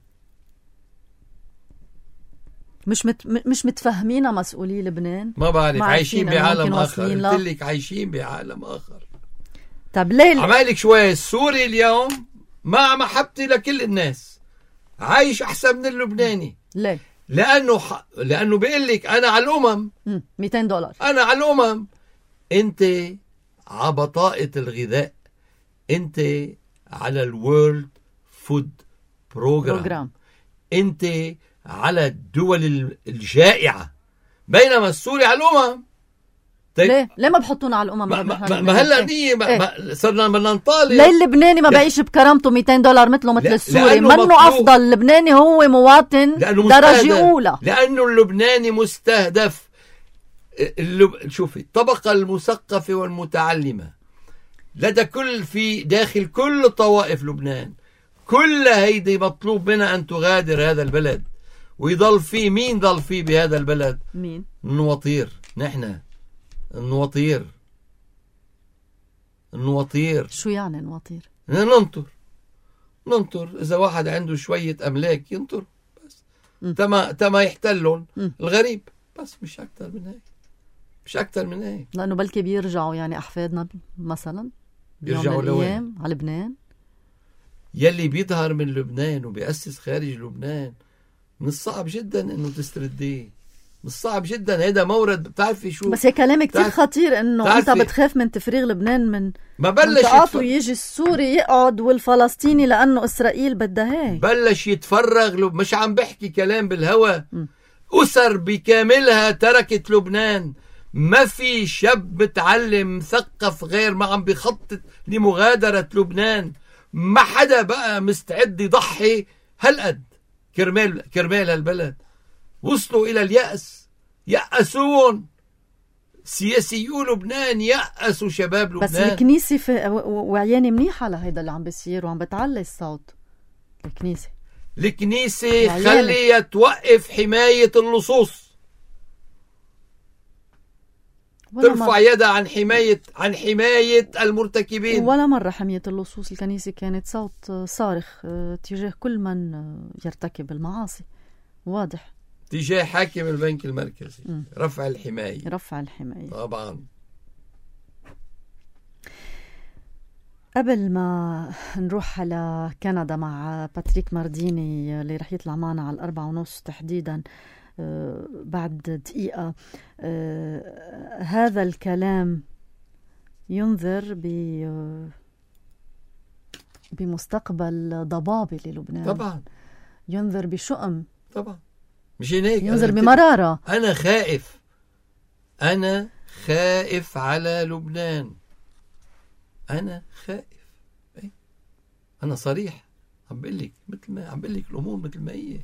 مش متفهمين مسؤولي لبنان. ما بعرف، عايشين بعالم آخر. قلت لك عايشين بعالم آخر. طب ليه عمالك شوي السوري اليوم مع محبتي لكل الناس عايش أحسن من اللبناني. ليه؟ لأنه بيقول لك أنا على الأمم $200. أنا على الأمم. أنت على بطاقة الغذاء، أنت على الورلد فود بروجرام، أنت على الدول الجائعة، بينما السوري على الأمم. طيب ليه ما بحطونا على الأمم؟ ما هلا دي صرنا بدنا نطالب. ليه اللبناني ما بعيش بكرامته $200 مثله مثل السوري؟ منه أفضل. اللبناني هو مواطن درجة أولى، لأنه اللبناني مستهدف. شوفي الطبقة المثقفة والمتعلمة لدى في داخل كل طوائف لبنان، كل هيدي مطلوب منها أن تغادر هذا البلد ويضل فيه. مين ضل فيه بهذا البلد؟ مين؟ النواطير. نحن النواطير. شو يعني نواطير؟ ننطر إذا واحد عنده شوية أملاك ينطر بس تما يحتلون الغريب، بس مش أكتر من هيك. لأنه بلكي بيرجعوا يعني أحفادنا مثلا بيرجعوا لوين؟ على لبنان. يلي بيظهر من لبنان وبيأسس خارج لبنان من الصعب جدا انه تسترديه، من الصعب جدا. هيدا مورد. بتعرفي شو؟ بس هي كلام كتير خطير انه انت بتخاف من تفريغ لبنان من ما بلش يجي السوري يقعد والفلسطيني لانه اسرائيل بدها هيك. بلش يتفرغ مش عم بحكي كلام بالهوى. أسر بكاملها تركت لبنان. ما في شاب متعلم مثقف غير ما عم بيخطط لمغادرة لبنان. ما حدا بقى مستعد يضحي هالقد كرمال هالبلد. وصلوا إلى اليأس، يأسون سياسيو لبنان، يأسوا شباب لبنان. بس الكنيسة وعيانة منيحة لهيدا اللي عم بيصير وعم بتعلي الصوت. الكنيسة خليها توقف حماية اللصوص، ترفع يدها عن حماية المرتكبين. ولا مرة حمية اللصوص. الكنيسة كانت صوت صارخ تجاه كل من يرتكب المعاصي، واضح، تجاه حاكم البنك المركزي. رفع الحماية طبعا. قبل ما نروح على كندا مع باتريك مارديني اللي رح يطلع معنا على 4:30 تحديدا بعد دقيقة، هذا الكلام ينذر بمستقبل ضبابي للبنان. طبعا ينذر بشؤم. طبعا مش هيك. ينذر بمرارة. أنا خائف على لبنان. أنا خائف. أنا صريح، عم بقول لك الأمور مثل ما هي.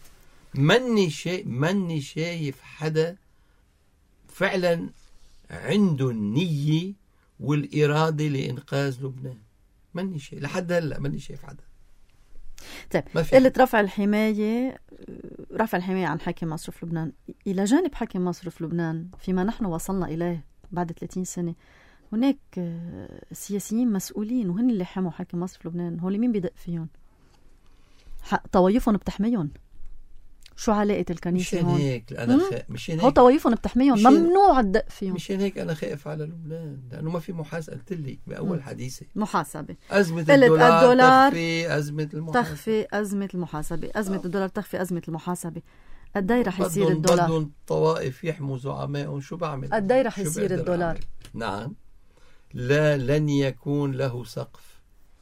مني شايف حدا فعلا عنده النية والإرادة لإنقاذ لبنان. مني شايف لحد هلا، مني شايف حدا. طيب قلت رفع الحماية عن حاكم مصرف لبنان. إلى جانب حاكم مصرف لبنان فيما نحن وصلنا إليه بعد 30 سنة، هناك سياسيين مسؤولين وهن اللي حموا حاكم مصرف لبنان. هو مين بيدق فيهم؟ طوايفهم بتحميهم. شو علاقة الكنيسة هون؟ مش هيك. هو طوايفهم بتحميهم، ممنوع الدق فيهم. مش هيك أنا خائف على لبنان، لأنه ما في محاسبة. قلت لك بأول حديثة محاسبة. أزمة الدولار تخفي أزمة المحاسبة. أزمة الدولار تخفي أزمة المحاسبة. قدي رح يصير الدولار؟ بدهم طوائف يحموا زعمائهم. شو بعمل؟ قدي رح يصير الدولار؟ نعم، لن يكون له سقف.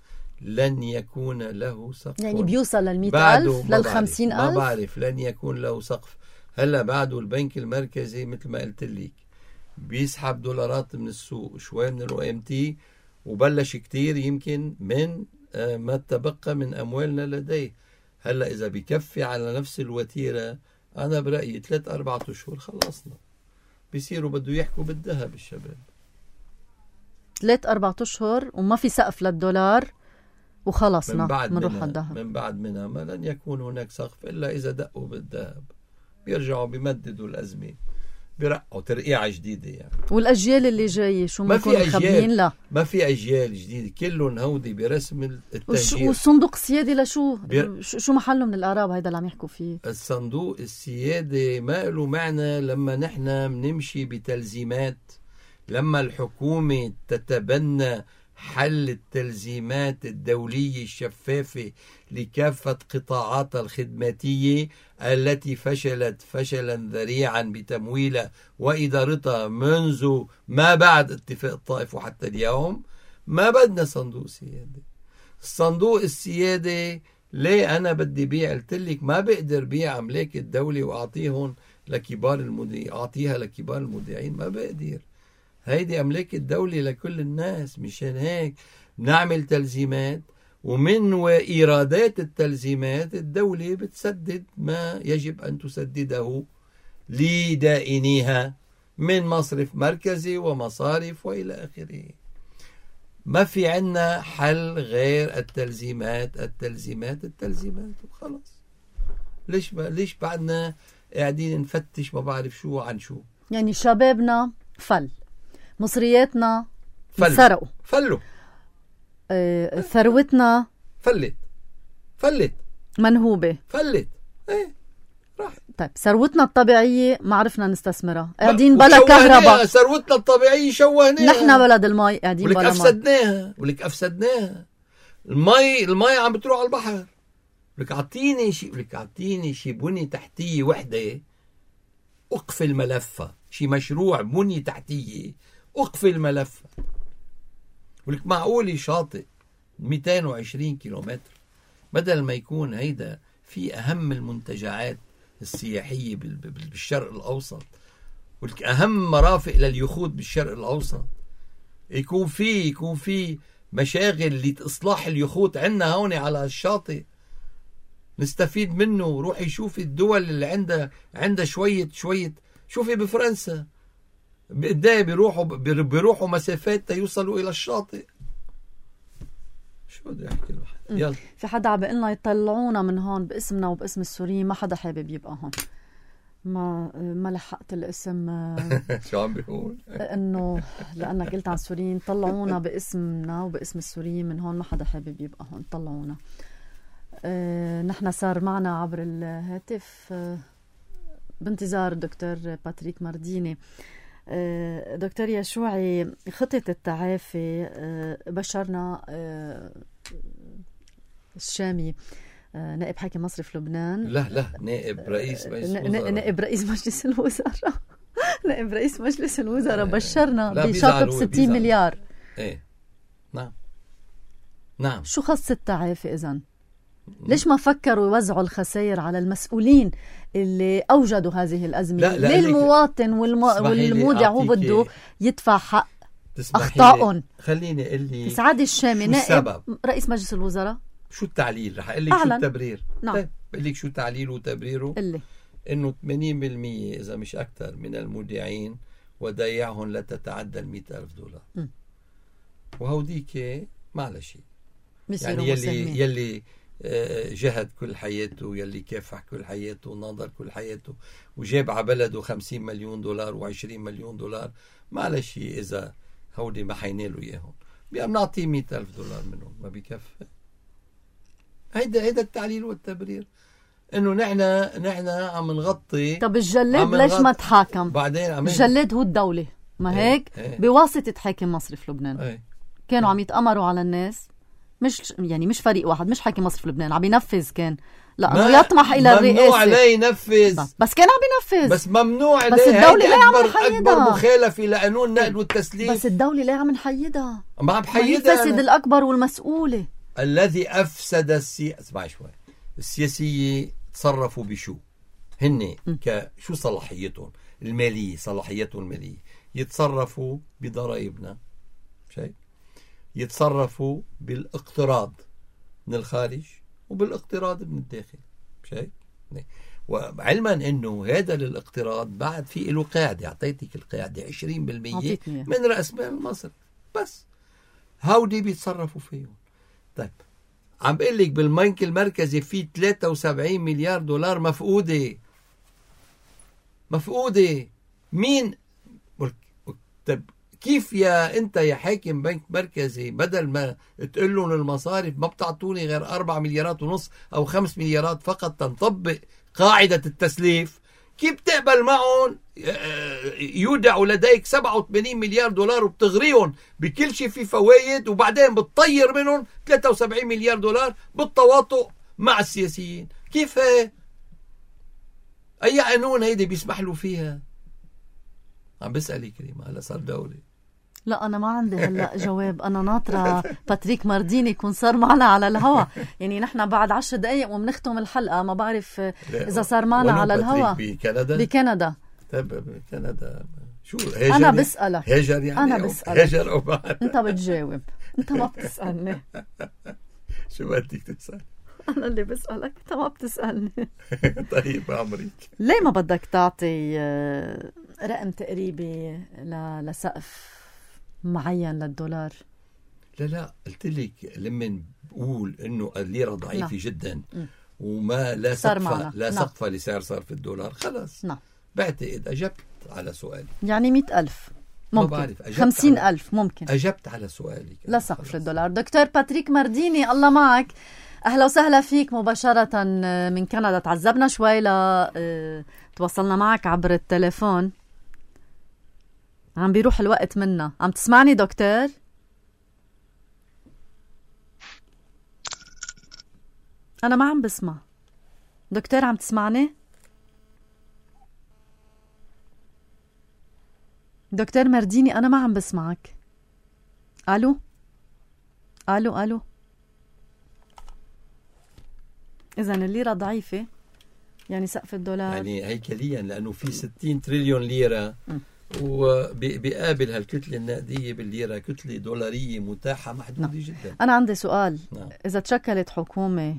يعني بيوصل لل100,000 لل50,000. ما بعرف. لن يكون له سقف. هلا بعده البنك المركزي مثل ما قلت لك بيسحب دولارات من السوق، شوي من الOMT، وبلش كتير يمكن من ما تبقى من أموالنا لديه. هلا إذا بيكفي على نفس الوتيرة، أنا برأيي 3-4 أشهر خلصنا. بيصيروا بده يحكوا بالذهب الشباب. 3-4 أشهر وما في سقف للدولار، وخلص بنروح على الذهب. من بعد منها ما لن يكون هناك سقف إلا إذا دقوا بالذهب، بيرجعوا بيمددوا الأزمة، بيرقعوا ترقيعة جديدة يعني. والأجيال اللي جاية شو ما يكونوا مخبيين؟ لا ما في أجيال جديدة، كلهم هودي برسم التهجير. والصندوق السيادي لشو شو محله من الأعراب؟ هيدا اللي عم يحكوا فيه. الصندوق السيادي ما له معنى لما نحن بنمشي بتلزيمات، لما الحكومة تتبنى حل التلزيمات الدولية الشفافة لكافة قطاعاتها الخدماتية التي فشلت فشلا ذريعا بتمويلها وإدارتها منذ ما بعد اتفاق الطائف وحتى اليوم. ما بدنا صندوق سيادي. الصندوق السيادي ليه أنا بدي بيع؟ قلتلك ما بقدر بيع أملاك الدولة وأعطيها لكبار المودعين، ما بقدر. هيدي أملاك الدولة لكل الناس، مشان هيك بنعمل تلزيمات، ومن وإيرادات التلزيمات الدولة بتسدد ما يجب أن تسدده لدائنيها من مصرف مركزي ومصارف وإلى آخره. ما في عنا حل غير التلزيمات وخلاص. ليش بعدنا قاعدين نفتش ما بعرف شو عن شو؟ يعني شبابنا مصرياتنا فلوا ثروتنا فلت منهوبة ايه راحت. طيب ثروتنا الطبيعية ما عرفنا نستثمرها، قاعدين بلا كهرباء. ثروتنا الطبيعية شوهناها، نحن بلد المي قاعدين بلا مي. ولك أفسدناها. المي عم بتروح على البحر. ولك أعطيني شي بني تحتية وحدة أقفل ملفها، شي مشروع بني تحتية أقفل ملفها. ولك معقولي شاطئ 220 كيلومتر بدل ما يكون هيدا في أهم المنتجعات السياحية بالشرق الأوسط، ولك أهم مرافق لليخوت بالشرق الأوسط، يكون في مشاغل لإصلاح اليخوت عندنا هون على الشاطئ، نستفيد منه. روحي شوفي الدول اللي عندها شوية شوفي بفرنسا بقديه بيروحوا مسافات يوصلوا إلى الشاطئ. شو بدي أحكي الواحد؟ يلا. في حدا عم بيقلنا يطلعونا من هون باسمنا وباسم السوريين، ما حدا حابب يبقى هون. ما لحقت الاسم. شو عم بيقول؟ انه لانك قلت عن السوريين، طلعونا باسمنا وباسم السوريين من هون، ما حدا حابب يبقى هون، طلعونا. نحن صار معنا عبر الهاتف بانتظار الدكتور باتريك مارديني. دكتور يشوعي، خطة التعافي بشرنا الشامي نائب حاكم مصرف لبنان، لا نائب رئيس مجلس الوزراء، نائب رئيس مجلس الوزراء نائب رئيس مجلس الوزراء بشرنا بشاطب 60 مليار. ايه نعم. شو خص التعافي إذن؟ ليش ما فكروا يوزعوا الخسائر على المسؤولين اللي أوجدوا هذه الأزمة؟ ليه المواطن والمودع هو بده يدفع حق أخطائهم؟ خليني أقول لي سعد الشامي نائب رئيس مجلس الوزراء، شو التعليل؟ رح أقول لك شو التبرير. نعم. طيب بقول لك شو تعليله وتبريره؟ إنه 80% إذا مش أكثر من المودعين ودايعهم لا تتعدى $100,000. وهوديك معلش يعني يلي جهد كل حياته، يلي كافح كل حياته وناضل كل حياته وجاب على بلده $50 مليون و20 مليون دولار، معلش إذا هودي ما حينالوا إياهم بنعطيه $100,000 منهم، ما بيكفي. هيدا التعليل والتبرير، إنه نحن عم نغطي. طب الجلاد ليش ما تحاكم؟ بعدين الجلاد هو الدولة، ما هيك؟ بواسطة حاكم مصرف لبنان. كانوا عم يتأمروا على الناس، مش فريق واحد، مش حاكم مصرف لبنان عم ينفذ، كان لأنه يطمح إلى الرئاسة. ممنوع عليه ينفذ، بس كان عم ينفذ، بس ممنوع عليه. بس الدولة ليه عم نحيدها؟ أكبر مخالفة لقانون النقل والتسليم. بس الدولة ليه عم نحيدها؟ ما عم بحيدها. الفاسد الأكبر والمسؤولة الذي أفسد السياسة. اسمع شوي، السياسية تصرفوا بشو؟ هن شو صلاحيتهم المالية؟ صلاحيتهم المالية يتصرفوا بضرائبنا، شيء يتصرفوا بالاقتراض من الخارج وبالاقتراض من الداخل، شيء. وعلما انه هذا للاقتراض بعد في له قاعدة، اعطيتك القاعدة 20% من رأس مال مصر، بس هودي بيتصرفوا فيهم. طيب عم بقول لك بالبنك المركزي في 73 مليار دولار مفقودة. مين؟ طب كيف انت يا حاكم بنك مركزي بدل ما تقول لهم المصارف ما بتعطوني غير 4 مليارات ونص او 5 مليارات فقط تنطبق قاعدة التسليف، كيف تقبل معهم يودع لديك 87 مليار دولار وبتغريهم بكل شيء في فوائد، وبعدين بتطير منهم 73 مليار دولار بالتواطؤ مع السياسيين؟ كيف هي؟ اي قانون هيدي بيسمح له فيها؟ عم بسألك كريمة، هلا صار دولة. لا أنا ما عندي هلأ جواب، أنا ناطرة باتريك مارديني يكون صار معنا على الهوا. يعني نحن بعد 10 دقايق وبنختم الحلقة، ما بعرف إذا صار معنا على الهوا. بكندا. طيب بكندا شو هاجر؟ أنا بسألك. هاجر يعني أنا بسألك. هاجر أو بعد. أنت بتجاوب، أنت ما بتسألني. شو بدك تسأل؟ أنا اللي بسألك، أنت ما بتسألني. طيب عمرك ليه ما بدك تعطي رقم تقريبي لسقف معين للدولار؟ لا قلت لك لما بقول انه الليره ضعيفه جدا وما لا سقف لسعر صرف الدولار، خلاص بعتقد اجبت على سؤالي. يعني 100,000 ممكن، 50,000 ممكن. اجبت على سؤالك. لا سقف للدولار. دكتور باتريك مارديني الله معك، أهلا وسهلا فيك مباشرة من كندا. تعذبنا شوي تواصلنا معك عبر التليفون، عم بيروح الوقت منا. عم تسمعني دكتور؟ أنا ما عم بسمع. دكتور عم تسمعني؟ دكتور مارديني أنا ما عم بسمعك. ألو ألو ألو. إذن الليرة ضعيفة، يعني سقف الدولار يعني هيكليا لأنه في 60 تريليون ليرة، وبيقابل هالكتلة النقدية بالليرة كتلة دولارية متاحة محدودة جدا. أنا عندي سؤال. إذا تشكلت حكومة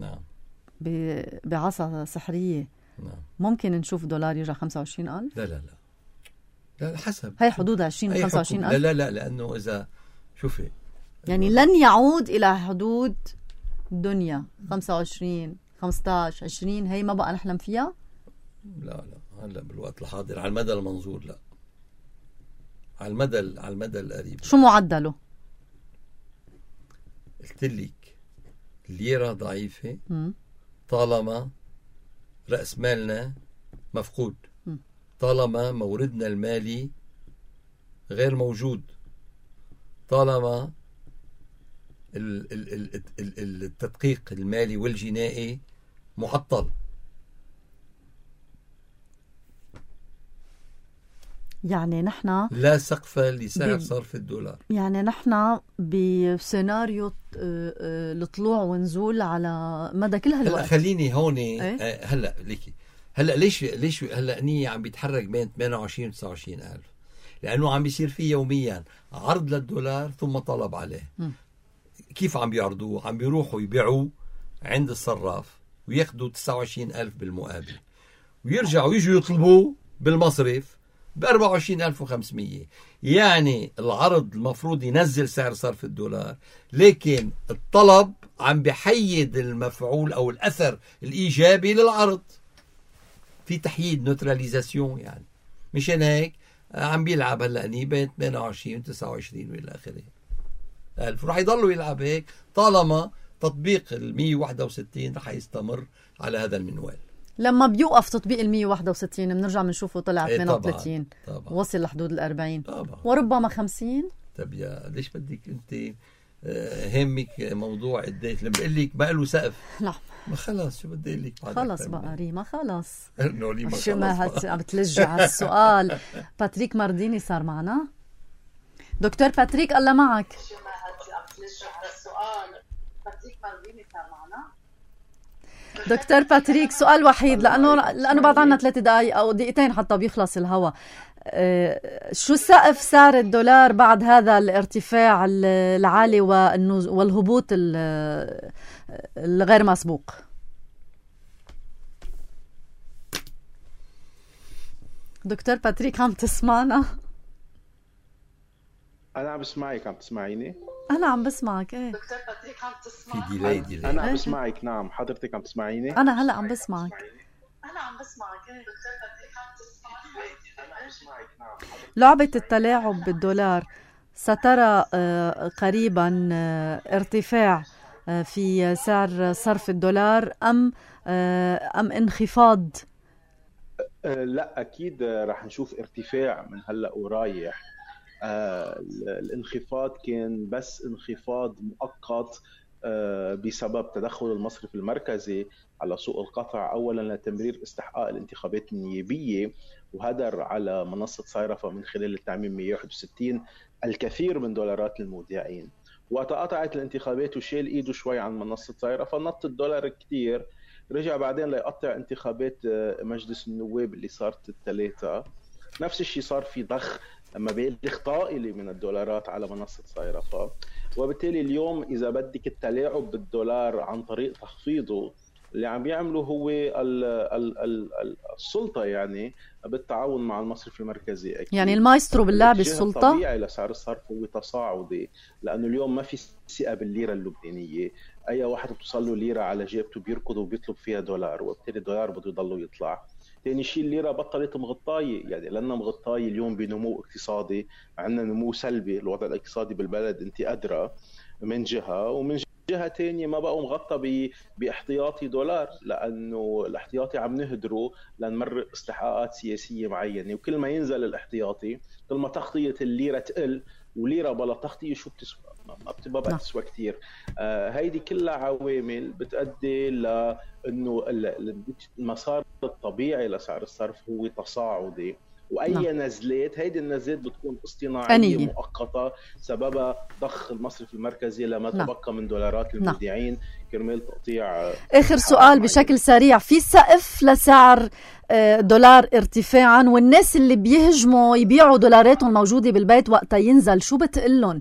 بعصا سحرية ممكن نشوف دولار يرجع 25,000؟ لا حسب هي حدود 20-25,000. لا لأنه إذا شوفي يعني لن يعود إلى حدود الدنيا 25 15 20 هي ما بقى نحلم فيها. لا هلا بالوقت الحاضر على المدى المنظور لا، على المدى القريب. شو معدله؟ قلت لك الليرة ضعيفة طالما رأس مالنا مفقود، طالما موردنا المالي غير موجود، طالما التدقيق المالي والجنائي معطل. يعني نحن لا سقف لسعر صرف الدولار. يعني نحن بسيناريو الطلوع ونزول على مدى كل هالوقت. هلا خليني هون هلا ليكي هلا ليش هلا نية عم بيتحرك بين 28 و 29 ألف؟ لأنه عم بيصير فيه يوميا عرض للدولار ثم طلب عليه. كيف عم بيعرضوه؟ عم بيروحوا يبيعوه عند الصراف وياخدوا 29 ألف بالمقابل، ويرجعوا يجوا يطلبوه بالمصرف ب 24,500. يعني العرض المفروض ينزل سعر صرف الدولار، لكن الطلب عم بحيد المفعول أو الأثر الإيجابي للعرض، في تحييد نوتراليزاسيون. يعني مشان هيك عم بيلعب هلا بين 28 و 29 والى اخره ألف. رح يضلوا يلعب هيك طالما تطبيق ال 161 رح يستمر على هذا المنوال. لما بيوقف تطبيق ال 161 بنرجع بنشوفه طلع 38 طبعا. وصل لحدود ال 40 طبعا. وربما 50. طب يا ليش بدك انت همك موضوع قديش؟ لما بقول لك بقى له سقف لا ما خلاص شو بدي اقول لك؟ خلص بقى ريما خلاص. انه ريما شو ما عم بتلجع على السؤال. باتريك مارديني صار معنا. دكتور باتريك الله معك. شو ما عم بتلجع على السؤال. باتريك مارديني صار معنا. دكتور باتريك سؤال وحيد لانه بعد عنا 3 دقائق او دقيقتين حتى بيخلص الهوا. شو سقف سعر الدولار بعد هذا الارتفاع العالي والهبوط الغير مسبوق؟ دكتور باتريك عم تسمعنا؟ أنا عم بسمعك، عم تسمعيني؟ أنا عم بسمعك. إيه دكتور باتريك عم تسمع؟ في ديلاي. أنا عم بسمعك. نعم، حضرتك عم تسمعيني؟ أنا هلأ عم بسمعك. أنا عم بسمعك. إيه دكتور باتريك عم تسمع؟ أنا عم بسمعك. نعم. لعبة التلاعب بالدولار سترى قريبا ارتفاع في سعر صرف الدولار أم انخفاض؟ لا، أكيد رح نشوف ارتفاع من هلأ ورايح. الانخفاض كان بس انخفاض مؤقت بسبب تدخل المصرف المركزي على سوق القطع، أولا لتمرير استحقاق الانتخابات النيابية، وهدر على منصة صيرفة من خلال التعميم 161 الكثير من دولارات المودعين. وتقاطعت الانتخابات وشيل ايده شوي عن منصة صيرفة، نط الدولار كتير، رجع بعدين ليقطع انتخابات مجلس النواب اللي صارت الثلاثة. نفس الشيء صار في ضخ مبالغ طائلة من الدولارات على منصة صيرفة. وبالتالي اليوم إذا بدك التلاعب بالدولار عن طريق تخفيضه، اللي عم يعمله هو السلطة، يعني بالتعاون مع المصرف المركزي. أكيد. يعني المايسترو باللعب السلطة. الطبيعي لسعر الصرف هو تصاعدي، لأنه اليوم ما في ثقة بالليرة اللبنانية. أي واحد بتصل له ليرة على جيبته بيركض وبيطلب فيها دولار، وبالتالي الدولار بده يضل يطلع. ثاني شيء الليرة بطلت مغطاية، يعني لأنها مغطاية اليوم بنمو اقتصادي، عندنا نمو سلبي، الوضع الاقتصادي بالبلد أنت أدرى من جهة، ومن جهة تانية ما بقوا مغطى باحتياطي دولار، لأنه الاحتياطي عم نهدره لنمرق استحقاقات سياسية معينة، وكل ما ينزل الاحتياطي كل ما تغطية الليرة تقل، وليرة بلا تغطية شو بتسوى؟ ما بتبقى تسوى كتير. هيدي كلها عوامل بتؤدي لأنه المسار الطبيعي لسعر الصرف هو تصاعدي، وأي نزلات، هيدي النزلات بتكون اصطناعية مؤقتة سببها ضخ المصرف المركزي لما تبقى من دولارات المودعين كرمال تقطيع. آخر سؤال بشكل سريع، في سقف لسعر دولار ارتفاعا، والناس اللي بيهجموا يبيعوا دولاراتهم موجودة بالبيت وقتها ينزل، شو بتقلن؟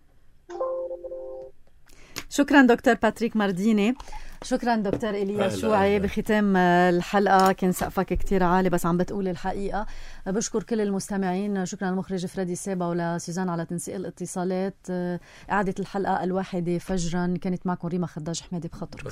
شكرا دكتور باتريك مارديني. شكرا دكتور إيليا شوعي. بختام الحلقة كان سقفك كتير عالي بس عم بتقول الحقيقة. بشكر كل المستمعين. شكرا للمخرج فريدي سيبا ولسوزان على تنسيق الاتصالات. إعادة الحلقة 1 فجرا. كانت معكم ريما خداج حمادي بخطر.